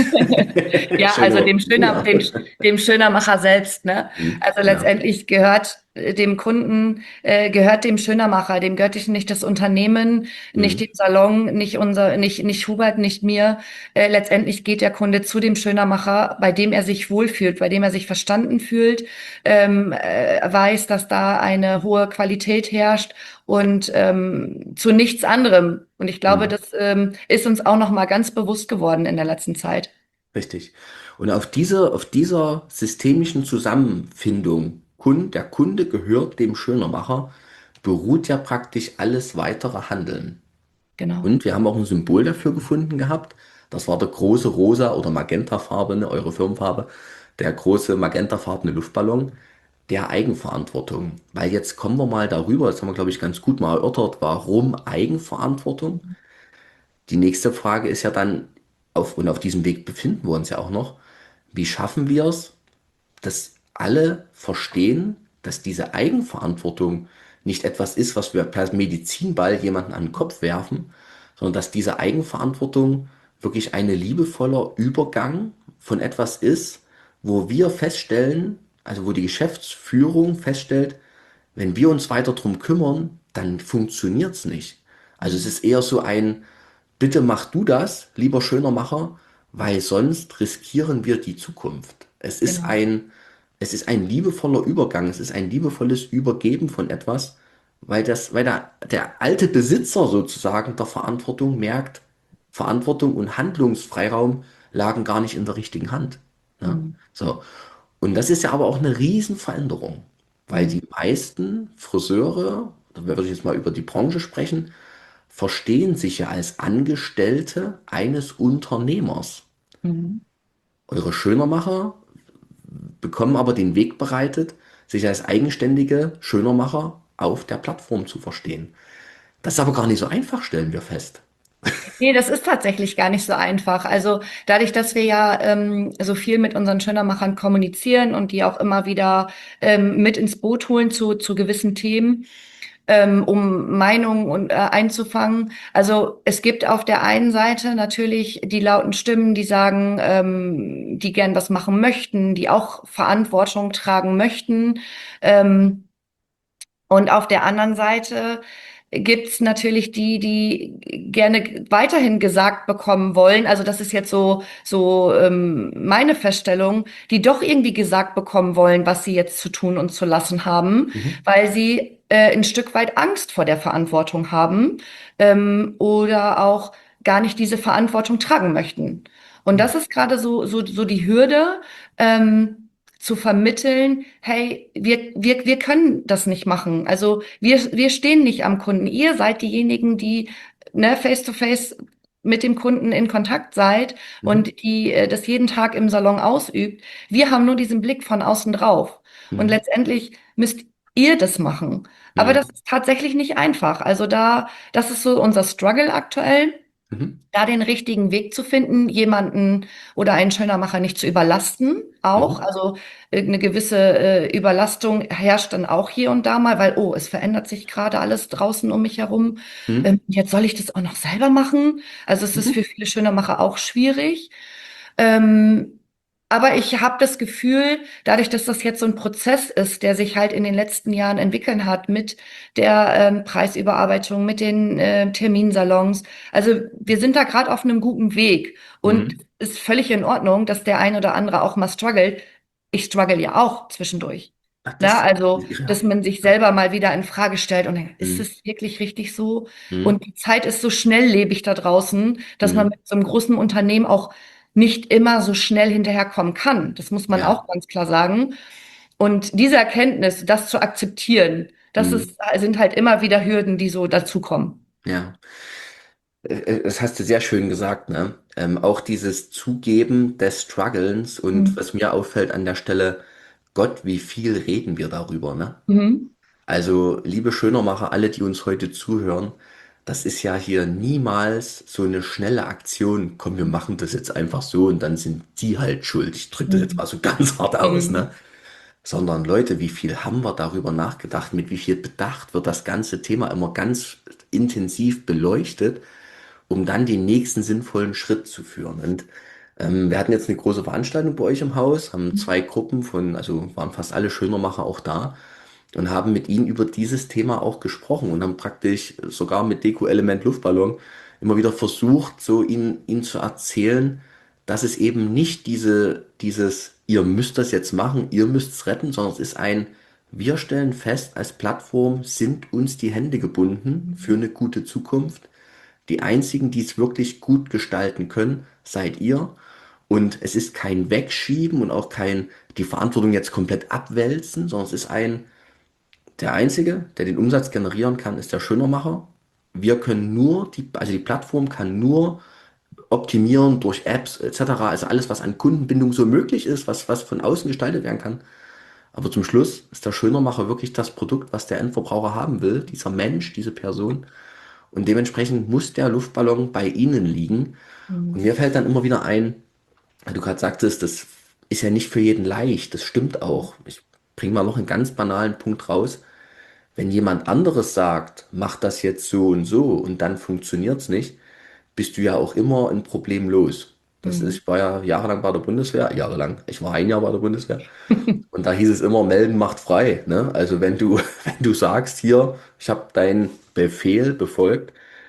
Ja, Schön also gemacht. Ja. dem Schönermacher selbst, ne? Mhm, Also genau. letztendlich gehört dem Kunden, gehört dem Schönermacher, dem gehört nicht das Unternehmen, nicht Mhm, dem Salon, nicht Hubert, nicht mir. Letztendlich geht der Kunde zu dem Schönermacher, bei dem er sich wohlfühlt, bei dem er sich verstanden fühlt, weiß, dass da eine hohe Qualität herrscht und zu nichts anderem. Und ich glaube, mhm. das ist uns auch noch mal ganz bewusst geworden in der letzten Zeit. Richtig. Und auf dieser systemischen Zusammenfindung, der Kunde gehört dem Schönermacher, beruht ja praktisch alles weitere Handeln. Genau. Und wir haben auch ein Symbol dafür gefunden gehabt. Das war der große rosa oder magentafarbene, eure Firmenfarbe, der große magentafarbene Luftballon der Eigenverantwortung. Weil jetzt kommen wir mal darüber, das haben wir, glaube ich, ganz gut mal erörtert, warum Eigenverantwortung? Die nächste Frage ist ja dann, und auf diesem Weg befinden wir uns ja auch noch, wie schaffen wir es, dass alle verstehen, dass diese Eigenverantwortung nicht etwas ist, was wir per Medizinball jemanden an den Kopf werfen, sondern dass diese Eigenverantwortung wirklich ein liebevoller Übergang von etwas ist, wo wir feststellen, also wo die Geschäftsführung feststellt, wenn wir uns weiter drum kümmern, dann funktioniert es nicht. Also es ist eher so ein, bitte mach du das, lieber Schönermacher, weil sonst riskieren wir die Zukunft. Genau. Es ist ein liebevoller Übergang, es ist ein liebevolles Übergeben von etwas, weil der alte Besitzer sozusagen der Verantwortung merkt, Verantwortung und Handlungsfreiraum lagen gar nicht in der richtigen Hand. Ja? Mhm. So. Und das ist ja aber auch eine Riesenveränderung, weil Mhm. die meisten Friseure, da würde ich jetzt mal über die Branche sprechen, verstehen sich ja als Angestellte eines Unternehmers. Mhm. Eure Schönermacher bekommen aber den Weg bereitet, sich als eigenständige Schönermacher auf der Plattform zu verstehen. Das ist aber gar nicht so einfach, stellen wir fest. Nee, das ist tatsächlich gar nicht so einfach. Also dadurch, dass wir ja so viel mit unseren Schönermachern kommunizieren und die auch immer wieder mit ins Boot holen zu gewissen Themen, um Meinungen einzufangen. Also es gibt auf der einen Seite natürlich die lauten Stimmen, die sagen, die gern was machen möchten, die auch Verantwortung tragen möchten. Ähm, Und auf der anderen Seite gibt's natürlich die gerne weiterhin gesagt bekommen wollen. Also das ist jetzt so meine Feststellung, die doch irgendwie gesagt bekommen wollen, was sie jetzt zu tun und zu lassen haben, Mhm. weil sie ein Stück weit Angst vor der Verantwortung haben oder auch gar nicht diese Verantwortung tragen möchten. Und das ist gerade so die Hürde. Zu vermitteln, hey, wir können das nicht machen. Also wir stehen nicht am Kunden. Ihr seid diejenigen, die ne, face to face mit dem Kunden in Kontakt seid Mhm. und die das jeden Tag im Salon ausübt. Wir haben nur diesen Blick von außen drauf. Und Mhm. letztendlich müsst ihr das machen. Aber Mhm. das ist tatsächlich nicht einfach. Also das ist so unser Struggle aktuell, Mhm. da den richtigen Weg zu finden, jemanden oder einen Schönermacher nicht zu überlasten, auch. Mhm. Also eine gewisse Überlastung herrscht dann auch hier und da mal, weil, oh, es verändert sich gerade alles draußen um mich herum. Mhm. Jetzt soll ich das auch noch selber machen. Also es ist Mhm. für viele Schönermacher auch schwierig. Ähm, aber ich habe das Gefühl, dadurch, dass das jetzt so ein Prozess ist, der sich halt in den letzten Jahren entwickeln hat mit der Preisüberarbeitung, mit den Terminsalons. Also wir sind da gerade auf einem guten Weg und Mhm. ist völlig in Ordnung, dass der ein oder andere auch mal struggelt. Ich struggle ja auch zwischendurch. Ach, Na, das, also, dass ja. man sich selber mal wieder in Frage stellt und denkt, ist Mhm. es wirklich richtig so? Mhm. Und die Zeit ist so schnelllebig da draußen, dass man Mhm. mit so einem großen Unternehmen auch nicht immer so schnell hinterherkommen kann. Das muss man Ja. auch ganz klar sagen. Und diese Erkenntnis, das zu akzeptieren, Mhm. sind halt immer wieder Hürden, die so dazukommen. Ja. Das hast du sehr schön gesagt, ne? Auch dieses Zugeben des Strugglens und Mhm. was mir auffällt an der Stelle, Gott, wie viel reden wir darüber, ne? Mhm. Also, liebe Schönermacher, alle, die uns heute zuhören, das ist ja hier niemals so eine schnelle Aktion. Komm, wir machen das jetzt einfach so und dann sind die halt schuld. Ich drücke das jetzt mal Mhm. so ganz hart aus, ne? Mhm. Sondern Leute, wie viel haben wir darüber nachgedacht? Mit wie viel Bedacht wird das ganze Thema immer ganz intensiv beleuchtet, um dann den nächsten sinnvollen Schritt zu führen. Und wir hatten jetzt eine große Veranstaltung bei euch im Haus, haben zwei Gruppen von, also waren fast alle Schönermacher auch da und haben mit ihnen über dieses Thema auch gesprochen und haben praktisch sogar mit Deko-Element Luftballon immer wieder versucht, so ihnen zu erzählen, dass es eben nicht ihr müsst das jetzt machen, ihr müsst es retten, sondern es ist wir stellen fest, als Plattform sind uns die Hände gebunden für Mhm. eine gute Zukunft. Die einzigen, die es wirklich gut gestalten können, seid ihr. Und es ist kein Wegschieben und auch kein die Verantwortung jetzt komplett abwälzen, sondern es ist der Einzige, der den Umsatz generieren kann, ist der Schönermacher. Wir können nur, also die Plattform kann nur optimieren durch Apps etc. Also alles, was an Kundenbindung so möglich ist, was von außen gestaltet werden kann. Aber zum Schluss ist der Schönermacher wirklich das Produkt, was der Endverbraucher haben will, dieser Mensch, diese Person. Und dementsprechend muss der Luftballon bei Ihnen liegen. Und Mhm. mir fällt dann immer wieder ein, weil du gerade sagtest, das ist ja nicht für jeden leicht. Das stimmt auch. Ich bringe mal noch einen ganz banalen Punkt raus. Wenn jemand anderes sagt, mach das jetzt so und dann funktioniert's nicht, bist du ja auch immer ein Problem los. Das ist, Mhm. ich war ja jahrelang bei der Bundeswehr, jahrelang, ich war ein Jahr bei der Bundeswehr und da hieß es immer, melden macht frei, ne? Also wenn du, wenn du sagst, hier, ich habe deinen Befehl befolgt,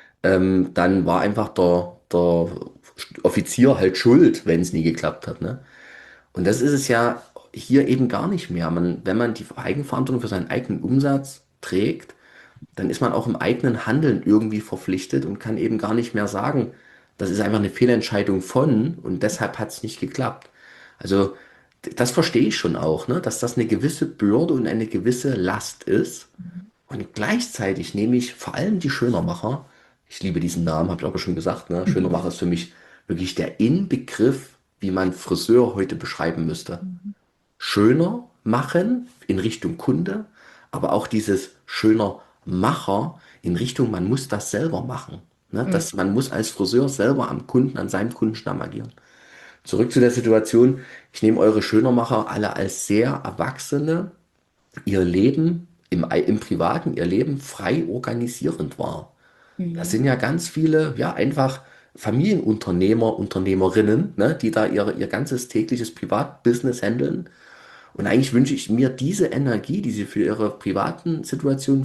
dann war einfach der Offizier halt schuld, wenn es nie geklappt hat, ne? Und das ist es ja hier eben gar nicht mehr. Wenn man die Eigenverantwortung für seinen eigenen Umsatz trägt, dann ist man auch im eigenen Handeln irgendwie verpflichtet und kann eben gar nicht mehr sagen, das ist einfach eine Fehlentscheidung von und deshalb hat es nicht geklappt. Also das verstehe ich schon auch, ne, dass das eine gewisse Bürde und eine gewisse Last ist. Und gleichzeitig nehme ich vor allem die Schönermacher, ich liebe diesen Namen, habe ich auch schon gesagt, ne, Schönermacher ist für mich wirklich der Inbegriff, wie man Friseur heute beschreiben müsste. Mhm. Schöner machen in Richtung Kunde, aber auch dieses schöner Macher in Richtung, man muss das selber machen. Ne? Mhm. Man muss als Friseur selber am Kunden, an seinem Kundenstamm agieren. Zurück zu der Situation, ich nehme eure Schönermacher alle als sehr Erwachsene, ihr Leben im Privaten, ihr Leben frei organisierend wahr. Das Mhm. sind ja ganz viele, ja, einfach Familienunternehmer, Unternehmerinnen, ne, die da ihr ganzes tägliches Privatbusiness handeln und eigentlich wünsche ich mir diese Energie, die sie für ihre privaten Situationen,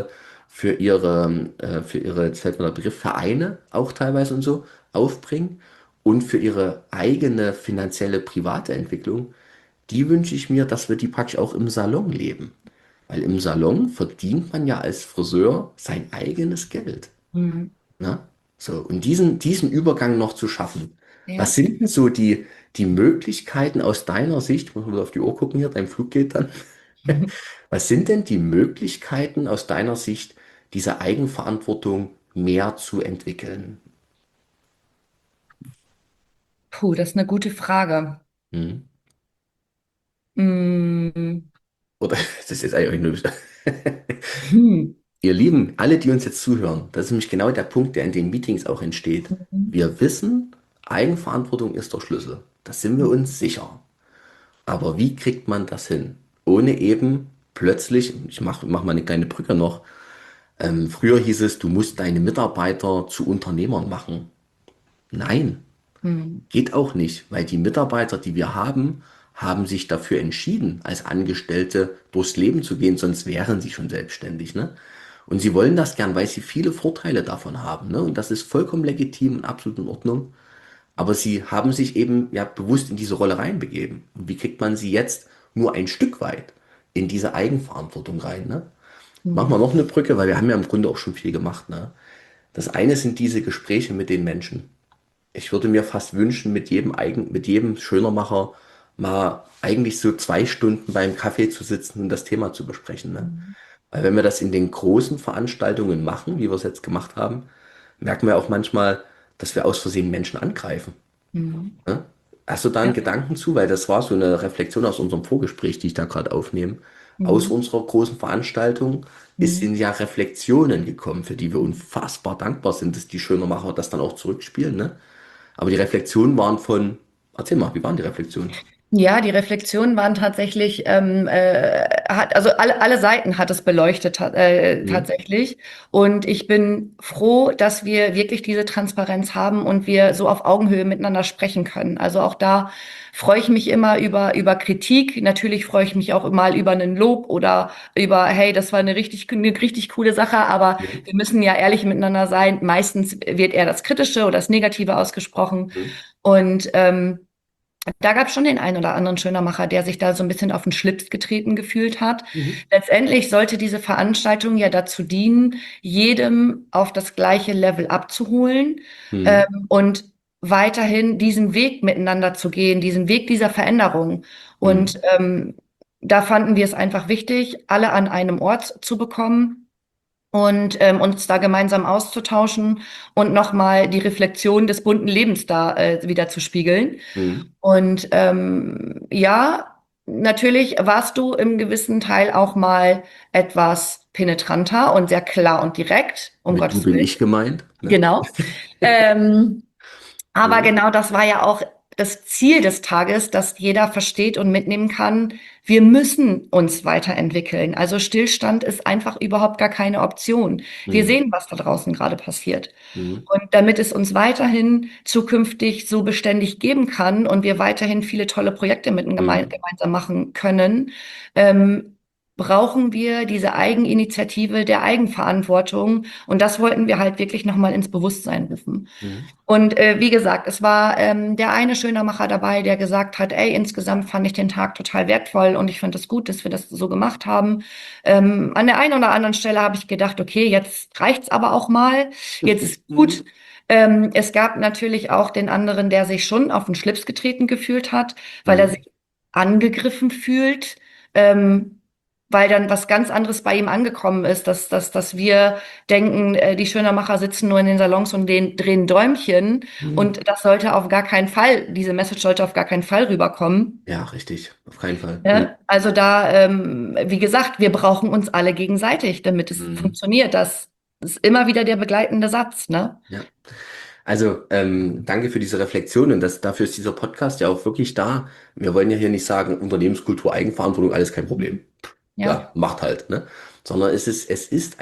für ihre, jetzt fällt mir der Begriff, Vereine auch teilweise und so, aufbringen und für ihre eigene finanzielle private Entwicklung, die wünsche ich mir, dass wir die praktisch auch im Salon leben. Weil im Salon verdient man ja als Friseur sein eigenes Geld. Mhm. Ne? So, und diesen Übergang noch zu schaffen. Was Ja. sind denn so die Möglichkeiten aus deiner Sicht, muss man wieder auf die Uhr gucken hier, dein Flug geht dann. Was sind denn die Möglichkeiten aus deiner Sicht, diese Eigenverantwortung mehr zu entwickeln? Puh, das ist eine gute Frage. Hm? Mhm. Oder das ist jetzt eigentlich nur. Hm. Ihr Lieben, alle, die uns jetzt zuhören, das ist nämlich genau der Punkt, der in den Meetings auch entsteht. Mhm. Wir wissen, Eigenverantwortung ist der Schlüssel. Das sind wir Mhm. uns sicher. Aber wie kriegt man das hin? Ohne eben plötzlich, mach mal eine kleine Brücke noch. Früher hieß es, du musst deine Mitarbeiter zu Unternehmern machen. Nein, Mhm. geht auch nicht, weil die Mitarbeiter, die wir haben, haben sich dafür entschieden, als Angestellte durchs Leben zu gehen, sonst wären sie schon selbstständig, ne? Und sie wollen das gern, weil sie viele Vorteile davon haben, ne? Und das ist vollkommen legitim und absolut in Ordnung. Aber sie haben sich eben ja bewusst in diese Rolle reinbegeben. Und wie kriegt man sie jetzt nur ein Stück weit in diese Eigenverantwortung rein, ne? Machen wir Mhm. noch eine Brücke, weil wir haben ja im Grunde auch schon viel gemacht, ne? Das eine sind diese Gespräche mit den Menschen. Ich würde mir fast wünschen, mit jedem Schönermacher mal eigentlich so 2 Stunden beim Kaffee zu sitzen und das Thema zu besprechen, ne? Mhm. Weil wenn wir das in den großen Veranstaltungen machen, wie wir es jetzt gemacht haben, merken wir auch manchmal, dass wir aus Versehen Menschen angreifen. Mhm. Ne? Hast du da einen Ja. Gedanken zu? Weil das war so eine Reflexion aus unserem Vorgespräch, die ich da gerade aufnehme. Aus Mhm. unserer großen Veranstaltung Mhm. sind ja Reflexionen gekommen, für die wir unfassbar dankbar sind, dass die Schönermacher das dann auch zurückspielen. Ne? Aber die Reflexionen waren von, erzähl mal, wie waren die Reflexionen? Ja, die Reflexionen waren tatsächlich, also alle Seiten hat es beleuchtet Mhm. tatsächlich. Und ich bin froh, dass wir wirklich diese Transparenz haben und wir so auf Augenhöhe miteinander sprechen können. Also auch da freue ich mich immer über Kritik. Natürlich freue ich mich auch mal über einen Lob oder über, hey, das war eine richtig coole Sache, aber Mhm. wir müssen ja ehrlich miteinander sein. Meistens wird eher das Kritische oder das Negative ausgesprochen. Mhm. Und da gab es schon den einen oder anderen Schönermacher, der sich da so ein bisschen auf den Schlips getreten gefühlt hat. Mhm. Letztendlich sollte diese Veranstaltung ja dazu dienen, jedem auf das gleiche Level abzuholen, Mhm. und weiterhin diesen Weg miteinander zu gehen, diesen Weg dieser Veränderung. Und Mhm. da fanden wir es einfach wichtig, alle an einem Ort zu bekommen und uns da gemeinsam auszutauschen und nochmal die Reflexion des bunten Lebens da wieder zu spiegeln. Mhm. Und ja, natürlich warst du im gewissen Teil auch mal etwas penetranter und sehr klar und direkt, um Mit du Gottes bin Willen. ich gemeint. Ne? Genau. Ähm, aber Mhm. genau das war ja auch das Ziel des Tages, dass jeder versteht und mitnehmen kann, wir müssen uns weiterentwickeln. Also Stillstand ist einfach überhaupt gar keine Option. Wir Mhm. sehen, was da draußen gerade passiert. Mhm. Und damit es uns weiterhin zukünftig so beständig geben kann und wir weiterhin viele tolle Projekte Mhm. gemeinsam machen können, ähm, brauchen wir diese Eigeninitiative der Eigenverantwortung. Und das wollten wir halt wirklich nochmal ins Bewusstsein rufen. Mhm. Und wie gesagt, es war der eine Schönermacher dabei, der gesagt hat, ey, insgesamt fand ich den Tag total wertvoll und ich finde es gut, dass wir das so gemacht haben. An der einen oder anderen Stelle habe ich gedacht, okay, jetzt reicht's aber auch mal, jetzt ist gut. Mhm. Es gab natürlich auch den anderen, der sich schon auf den Schlips getreten gefühlt hat, weil er Mhm. sich angegriffen fühlt, ähm, weil dann was ganz anderes bei ihm angekommen ist, dass wir denken, die Schönermacher sitzen nur in den Salons und drehen Däumchen. Mhm. Und das sollte auf gar keinen Fall, diese Message sollte auf gar keinen Fall rüberkommen. Ja, richtig. Auf keinen Fall. Mhm. Ja, also da, wie gesagt, wir brauchen uns alle gegenseitig, damit es Mhm. funktioniert. Das ist immer wieder der begleitende Satz, ne? Ja. Also, danke für diese Reflexion und dafür ist dieser Podcast ja auch wirklich da. Wir wollen ja hier nicht sagen, Unternehmenskultur, Eigenverantwortung, alles kein Problem. Ja. Ja, macht halt, ne? Sondern es ist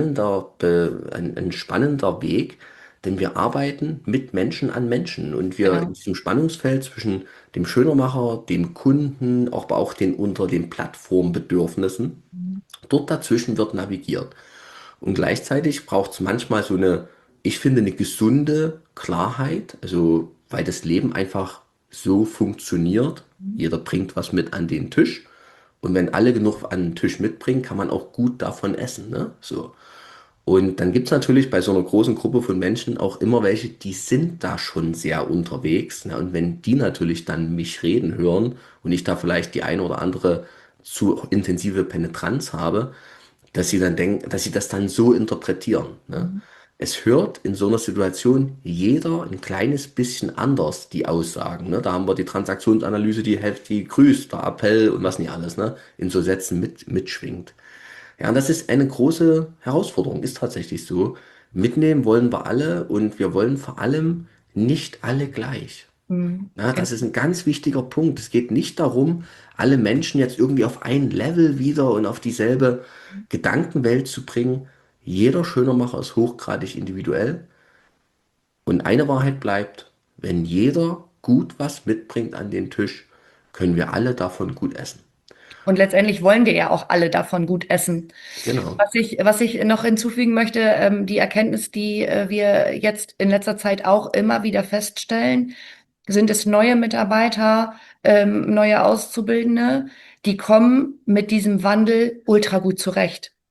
ein spannender Weg, denn wir arbeiten mit Menschen an Menschen und wir in Genau. diesem Spannungsfeld zwischen dem Schönermacher, dem Kunden, aber auch den unter den Plattformbedürfnissen, dort dazwischen wird navigiert. Und gleichzeitig braucht es manchmal so eine, ich finde, eine gesunde Klarheit, also weil das Leben einfach so funktioniert. Jeder bringt was mit an den Tisch. Und wenn alle genug an den Tisch mitbringen, kann man auch gut davon essen. Ne? So. Und dann gibt es natürlich bei so einer großen Gruppe von Menschen auch immer welche, die sind da schon sehr unterwegs. Ne? Und wenn die natürlich dann mich reden hören und ich da vielleicht die eine oder andere zu intensive Penetranz habe, dass sie dann denken, dass sie das dann so interpretieren. Ne? Mhm. Es hört in so einer Situation jeder ein kleines bisschen anders die Aussagen. Ne? Da haben wir die Transaktionsanalyse, die Hälfte, die grüßt, der Appell und was nicht alles, ne? In so Sätzen mitschwingt. Ja, und das ist eine große Herausforderung, ist tatsächlich so. Mitnehmen wollen wir alle und wir wollen vor allem nicht alle gleich. Mhm. Ja, das ist Genau. ein ganz wichtiger Punkt. Es geht nicht darum, alle Menschen jetzt irgendwie auf ein Level wieder und auf dieselbe Gedankenwelt zu bringen. Jeder Schönermacher ist hochgradig individuell. Und eine Wahrheit bleibt, wenn jeder gut was mitbringt an den Tisch, können wir alle davon gut essen. Und letztendlich wollen wir ja auch alle davon gut essen. Genau. Was ich noch hinzufügen möchte, die Erkenntnis, die wir jetzt in letzter Zeit auch immer wieder feststellen, sind es neue Mitarbeiter, neue Auszubildende, die kommen mit diesem Wandel ultra gut zurecht.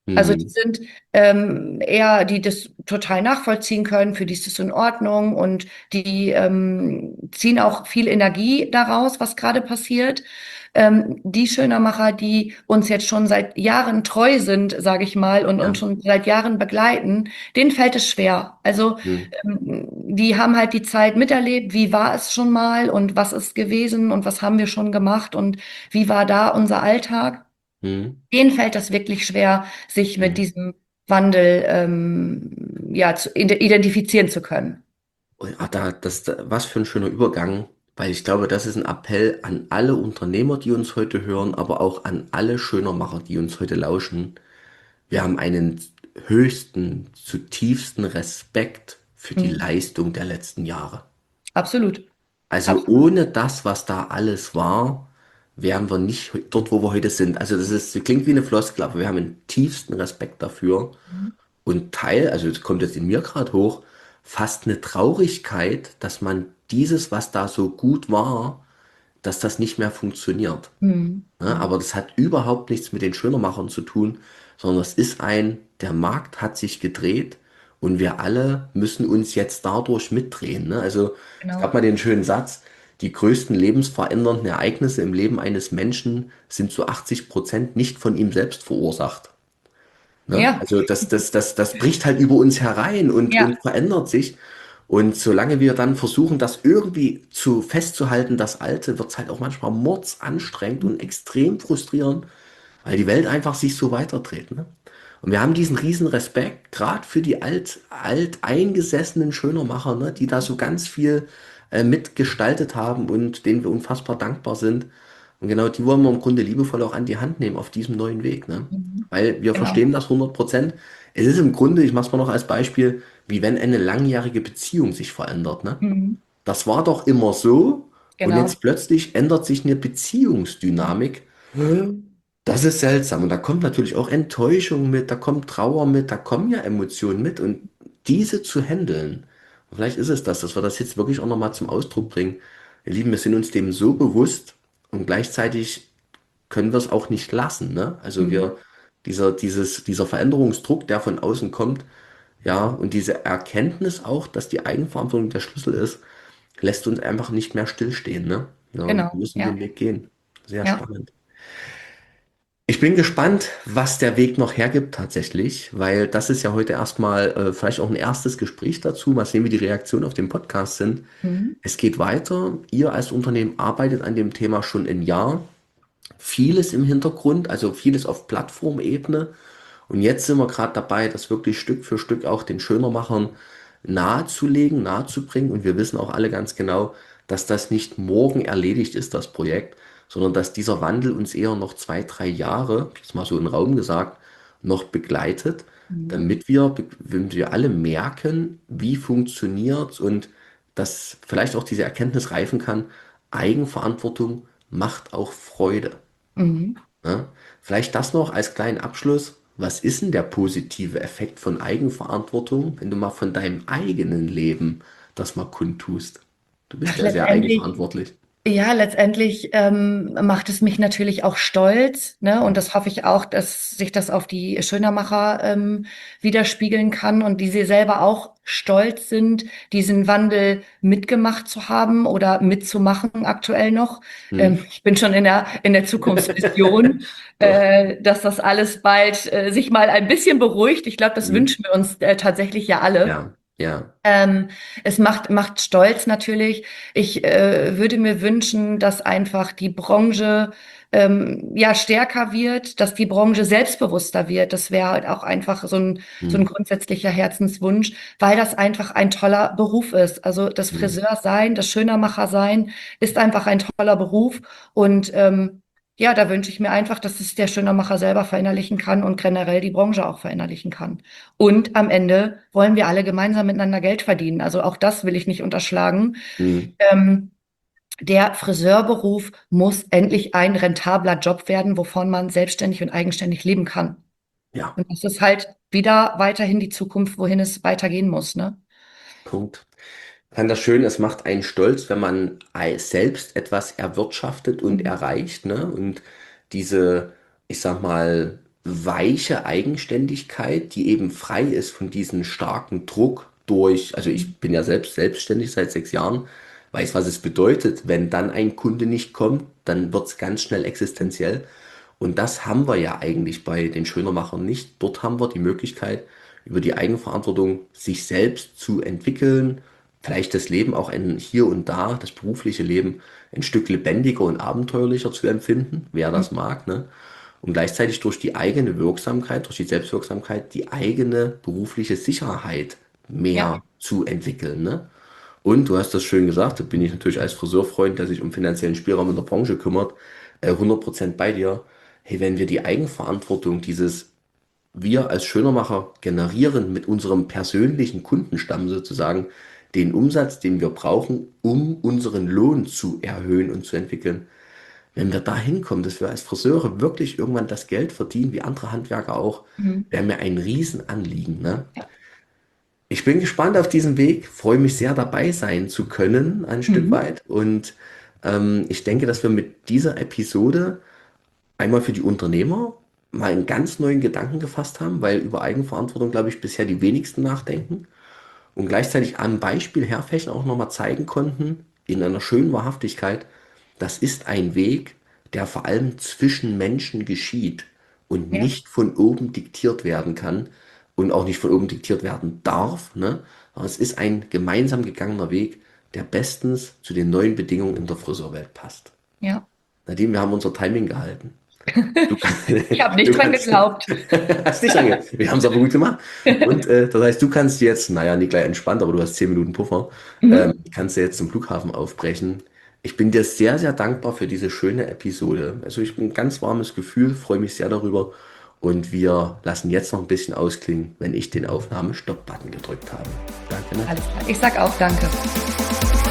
Also die Mhm. sind eher, die das total nachvollziehen können, für die ist das in Ordnung und die ziehen auch viel Energie daraus, was gerade passiert. Die Schönermacher, die uns jetzt schon seit Jahren treu sind, sage ich mal, und uns Ja. schon seit Jahren begleiten, denen fällt es schwer. Also Mhm. die haben halt die Zeit miterlebt, wie war es schon mal und was ist gewesen und was haben wir schon gemacht und wie war da unser Alltag. Mhm. Denen fällt das wirklich schwer, sich mit Mhm. diesem Wandel ja, identifizieren zu können. Was für ein schöner Übergang, weil ich glaube, das ist ein Appell an alle Unternehmer, die uns heute hören, aber auch an alle Schönermacher, die uns heute lauschen. Wir haben einen höchsten, zutiefsten Respekt für die Mhm. Leistung der letzten Jahre. Absolut. Also Absolut. ohne das, was da alles war, wären wir nicht dort, wo wir heute sind. Also klingt wie eine Floskel, aber wir haben den tiefsten Respekt dafür. Mhm. Und also es kommt jetzt in mir gerade hoch, fast eine Traurigkeit, dass man dieses, was da so gut war, dass das nicht mehr funktioniert. Mhm. Ne? Aber das hat überhaupt nichts mit den Schönermachern zu tun, sondern es ist der Markt hat sich gedreht und wir alle müssen uns jetzt dadurch mitdrehen. Ne? Also es gab Genau. mal den schönen Satz, die größten lebensverändernden Ereignisse im Leben eines Menschen sind zu 80% nicht von ihm selbst verursacht. Ne? Ja, Also das bricht halt über uns herein und ja. verändert sich. Und solange wir dann versuchen, das irgendwie festzuhalten, das Alte, wird es halt auch manchmal mordsanstrengend und extrem frustrierend, weil die Welt einfach sich so weiterdreht. Ne? Und wir haben diesen riesen Respekt, gerade für die alteingesessenen Schönermacher, ne, die da so ganz viel mitgestaltet haben und denen wir unfassbar dankbar sind. Und genau die wollen wir im Grunde liebevoll auch an die Hand nehmen auf diesem neuen Weg. Ne? Mhm. Weil wir Genau. verstehen das 100%. Es ist im Grunde, ich mache es mal noch als Beispiel, wie wenn eine langjährige Beziehung sich verändert. Ne? Mhm. Das war doch immer so und Genau. jetzt plötzlich ändert sich eine Beziehungsdynamik. Das ist seltsam. Und da kommt natürlich auch Enttäuschung mit, da kommt Trauer mit, da kommen ja Emotionen mit. Und diese zu handeln, und vielleicht ist es das, dass wir das jetzt wirklich auch nochmal zum Ausdruck bringen. Ihr Lieben, wir sind uns dem so bewusst und gleichzeitig können wir es auch nicht lassen. Ne? Also Mhm. dieser Veränderungsdruck, der von außen kommt, ja, und diese Erkenntnis auch, dass die Eigenverantwortung der Schlüssel ist, lässt uns einfach nicht mehr stillstehen. Ne? Ja, und wir Genau. müssen den Ja. Weg gehen. Sehr Ja. spannend. Ich bin gespannt, was der Weg noch hergibt tatsächlich, weil das ist ja heute erstmal vielleicht auch ein erstes Gespräch dazu. Mal sehen, wie die Reaktionen auf den Podcast sind. Mhm. Es geht weiter. Ihr als Unternehmen arbeitet an dem Thema schon ein Jahr. Vieles im Hintergrund, also vieles auf Plattformebene. Und jetzt sind wir gerade dabei, das wirklich Stück für Stück auch den Schönermachern nahezulegen, nahezubringen. Und wir wissen auch alle ganz genau, dass das nicht morgen erledigt ist, das Projekt, sondern dass dieser Wandel uns eher noch 2, 3 Jahre, jetzt mal so in den Raum gesagt, noch begleitet, Mhm. wenn wir alle merken, wie funktioniert und dass vielleicht auch diese Erkenntnis reifen kann, Eigenverantwortung macht auch Freude. Mhm. Ne? Vielleicht das noch als kleinen Abschluss. Was ist denn der positive Effekt von Eigenverantwortung, wenn du mal von deinem eigenen Leben das mal kundtust? Du bist Ach, ja sehr letztendlich. eigenverantwortlich. Ja, letztendlich macht es mich natürlich auch stolz, ne? Und Hm, das hoffe ich auch, dass sich das auf die Schönermacher widerspiegeln kann und die sie selber auch stolz sind, diesen Wandel mitgemacht zu haben oder mitzumachen aktuell noch. hm. Ich bin schon in der Zukunftsvision, Doch. dass das alles bald sich mal ein bisschen beruhigt. Ich glaube, das Hm. wünschen wir uns tatsächlich ja alle. Ja, ja. Es macht stolz natürlich. Ich würde mir wünschen, dass einfach die Branche ja stärker wird, dass die Branche selbstbewusster wird. Das wäre halt auch einfach so ein Hm, grundsätzlicher Herzenswunsch, weil das einfach ein toller Beruf ist. Also das hm, Friseur sein, das Schönermacher sein, ist einfach ein toller Beruf. Und ja, da wünsche ich mir einfach, dass es der Schönermacher selber verinnerlichen kann und generell die Branche auch verinnerlichen kann. Und am Ende wollen wir alle gemeinsam miteinander Geld verdienen. Also auch das will ich nicht unterschlagen. hm. Ähm, der Friseurberuf muss endlich ein rentabler Job werden, wovon man selbstständig und eigenständig leben kann. Ja, Und das ist halt wieder weiterhin die Zukunft, wohin es weitergehen muss, ne? Punkt. Ich fand das schön, es macht einen stolz, wenn man selbst etwas erwirtschaftet und Mhm. erreicht, ne? Und diese, ich sag mal, weiche Eigenständigkeit, die eben frei ist von diesem starken Druck durch, also ich bin ja selbst selbstständig seit 6 Jahren, weiß, was es bedeutet, wenn dann ein Kunde nicht kommt, dann wird es ganz schnell existenziell. Und das haben wir ja eigentlich bei den Schönermachern nicht. Dort haben wir die Möglichkeit, über die Eigenverantwortung sich selbst zu entwickeln, vielleicht das Leben auch hier und da, das berufliche Leben, ein Stück lebendiger und abenteuerlicher zu empfinden, wer das mag, ne? Und gleichzeitig durch die eigene Wirksamkeit, durch die Selbstwirksamkeit, die eigene berufliche Sicherheit Ja. mehr zu entwickeln, ne? Und du hast das schön gesagt, da bin ich natürlich als Friseurfreund, der sich um finanziellen Spielraum in der Branche kümmert, 100% bei dir. Hey, wenn wir die Eigenverantwortung dieses wir als Schönermacher generieren mit unserem persönlichen Kundenstamm sozusagen den Umsatz, den wir brauchen, um unseren Lohn zu erhöhen und zu entwickeln. Wenn wir da hinkommen, dass wir als Friseure wirklich irgendwann das Geld verdienen, wie andere Handwerker auch, Mhm. wäre mir ein Riesenanliegen, ne? Ja. Ich bin gespannt auf diesen Weg, freue mich sehr dabei sein zu können, ein Stück Mhm. weit. Und ich denke, dass wir mit dieser Episode einmal für die Unternehmer mal einen ganz neuen Gedanken gefasst haben, weil über Eigenverantwortung, glaube ich, bisher die wenigsten nachdenken und gleichzeitig am Beispiel Herfächen auch nochmal zeigen konnten, in einer schönen Wahrhaftigkeit, das ist ein Weg, der vor allem zwischen Menschen geschieht und Ja. nicht von oben diktiert werden kann und auch nicht von oben diktiert werden darf, ne? Aber es ist ein gemeinsam gegangener Weg, der bestens zu den neuen Bedingungen in der Friseurwelt passt. Ja. Nadine, wir haben unser Timing gehalten. Du, Ich habe du nicht dran kannst, geglaubt. hast nicht lange, wir haben es aber gut gemacht. Und das heißt, du kannst jetzt, naja, nicht gleich entspannt, aber du hast 10 Minuten Puffer, Mhm. kannst du jetzt zum Flughafen aufbrechen. Ich bin dir sehr, sehr dankbar für diese schöne Episode. Also ich bin ein ganz warmes Gefühl, freue mich sehr darüber. Und wir lassen jetzt noch ein bisschen ausklingen, wenn ich den Aufnahme-Stopp-Button gedrückt habe. Danke, Alles Nadine. klar. Ich sag auch danke.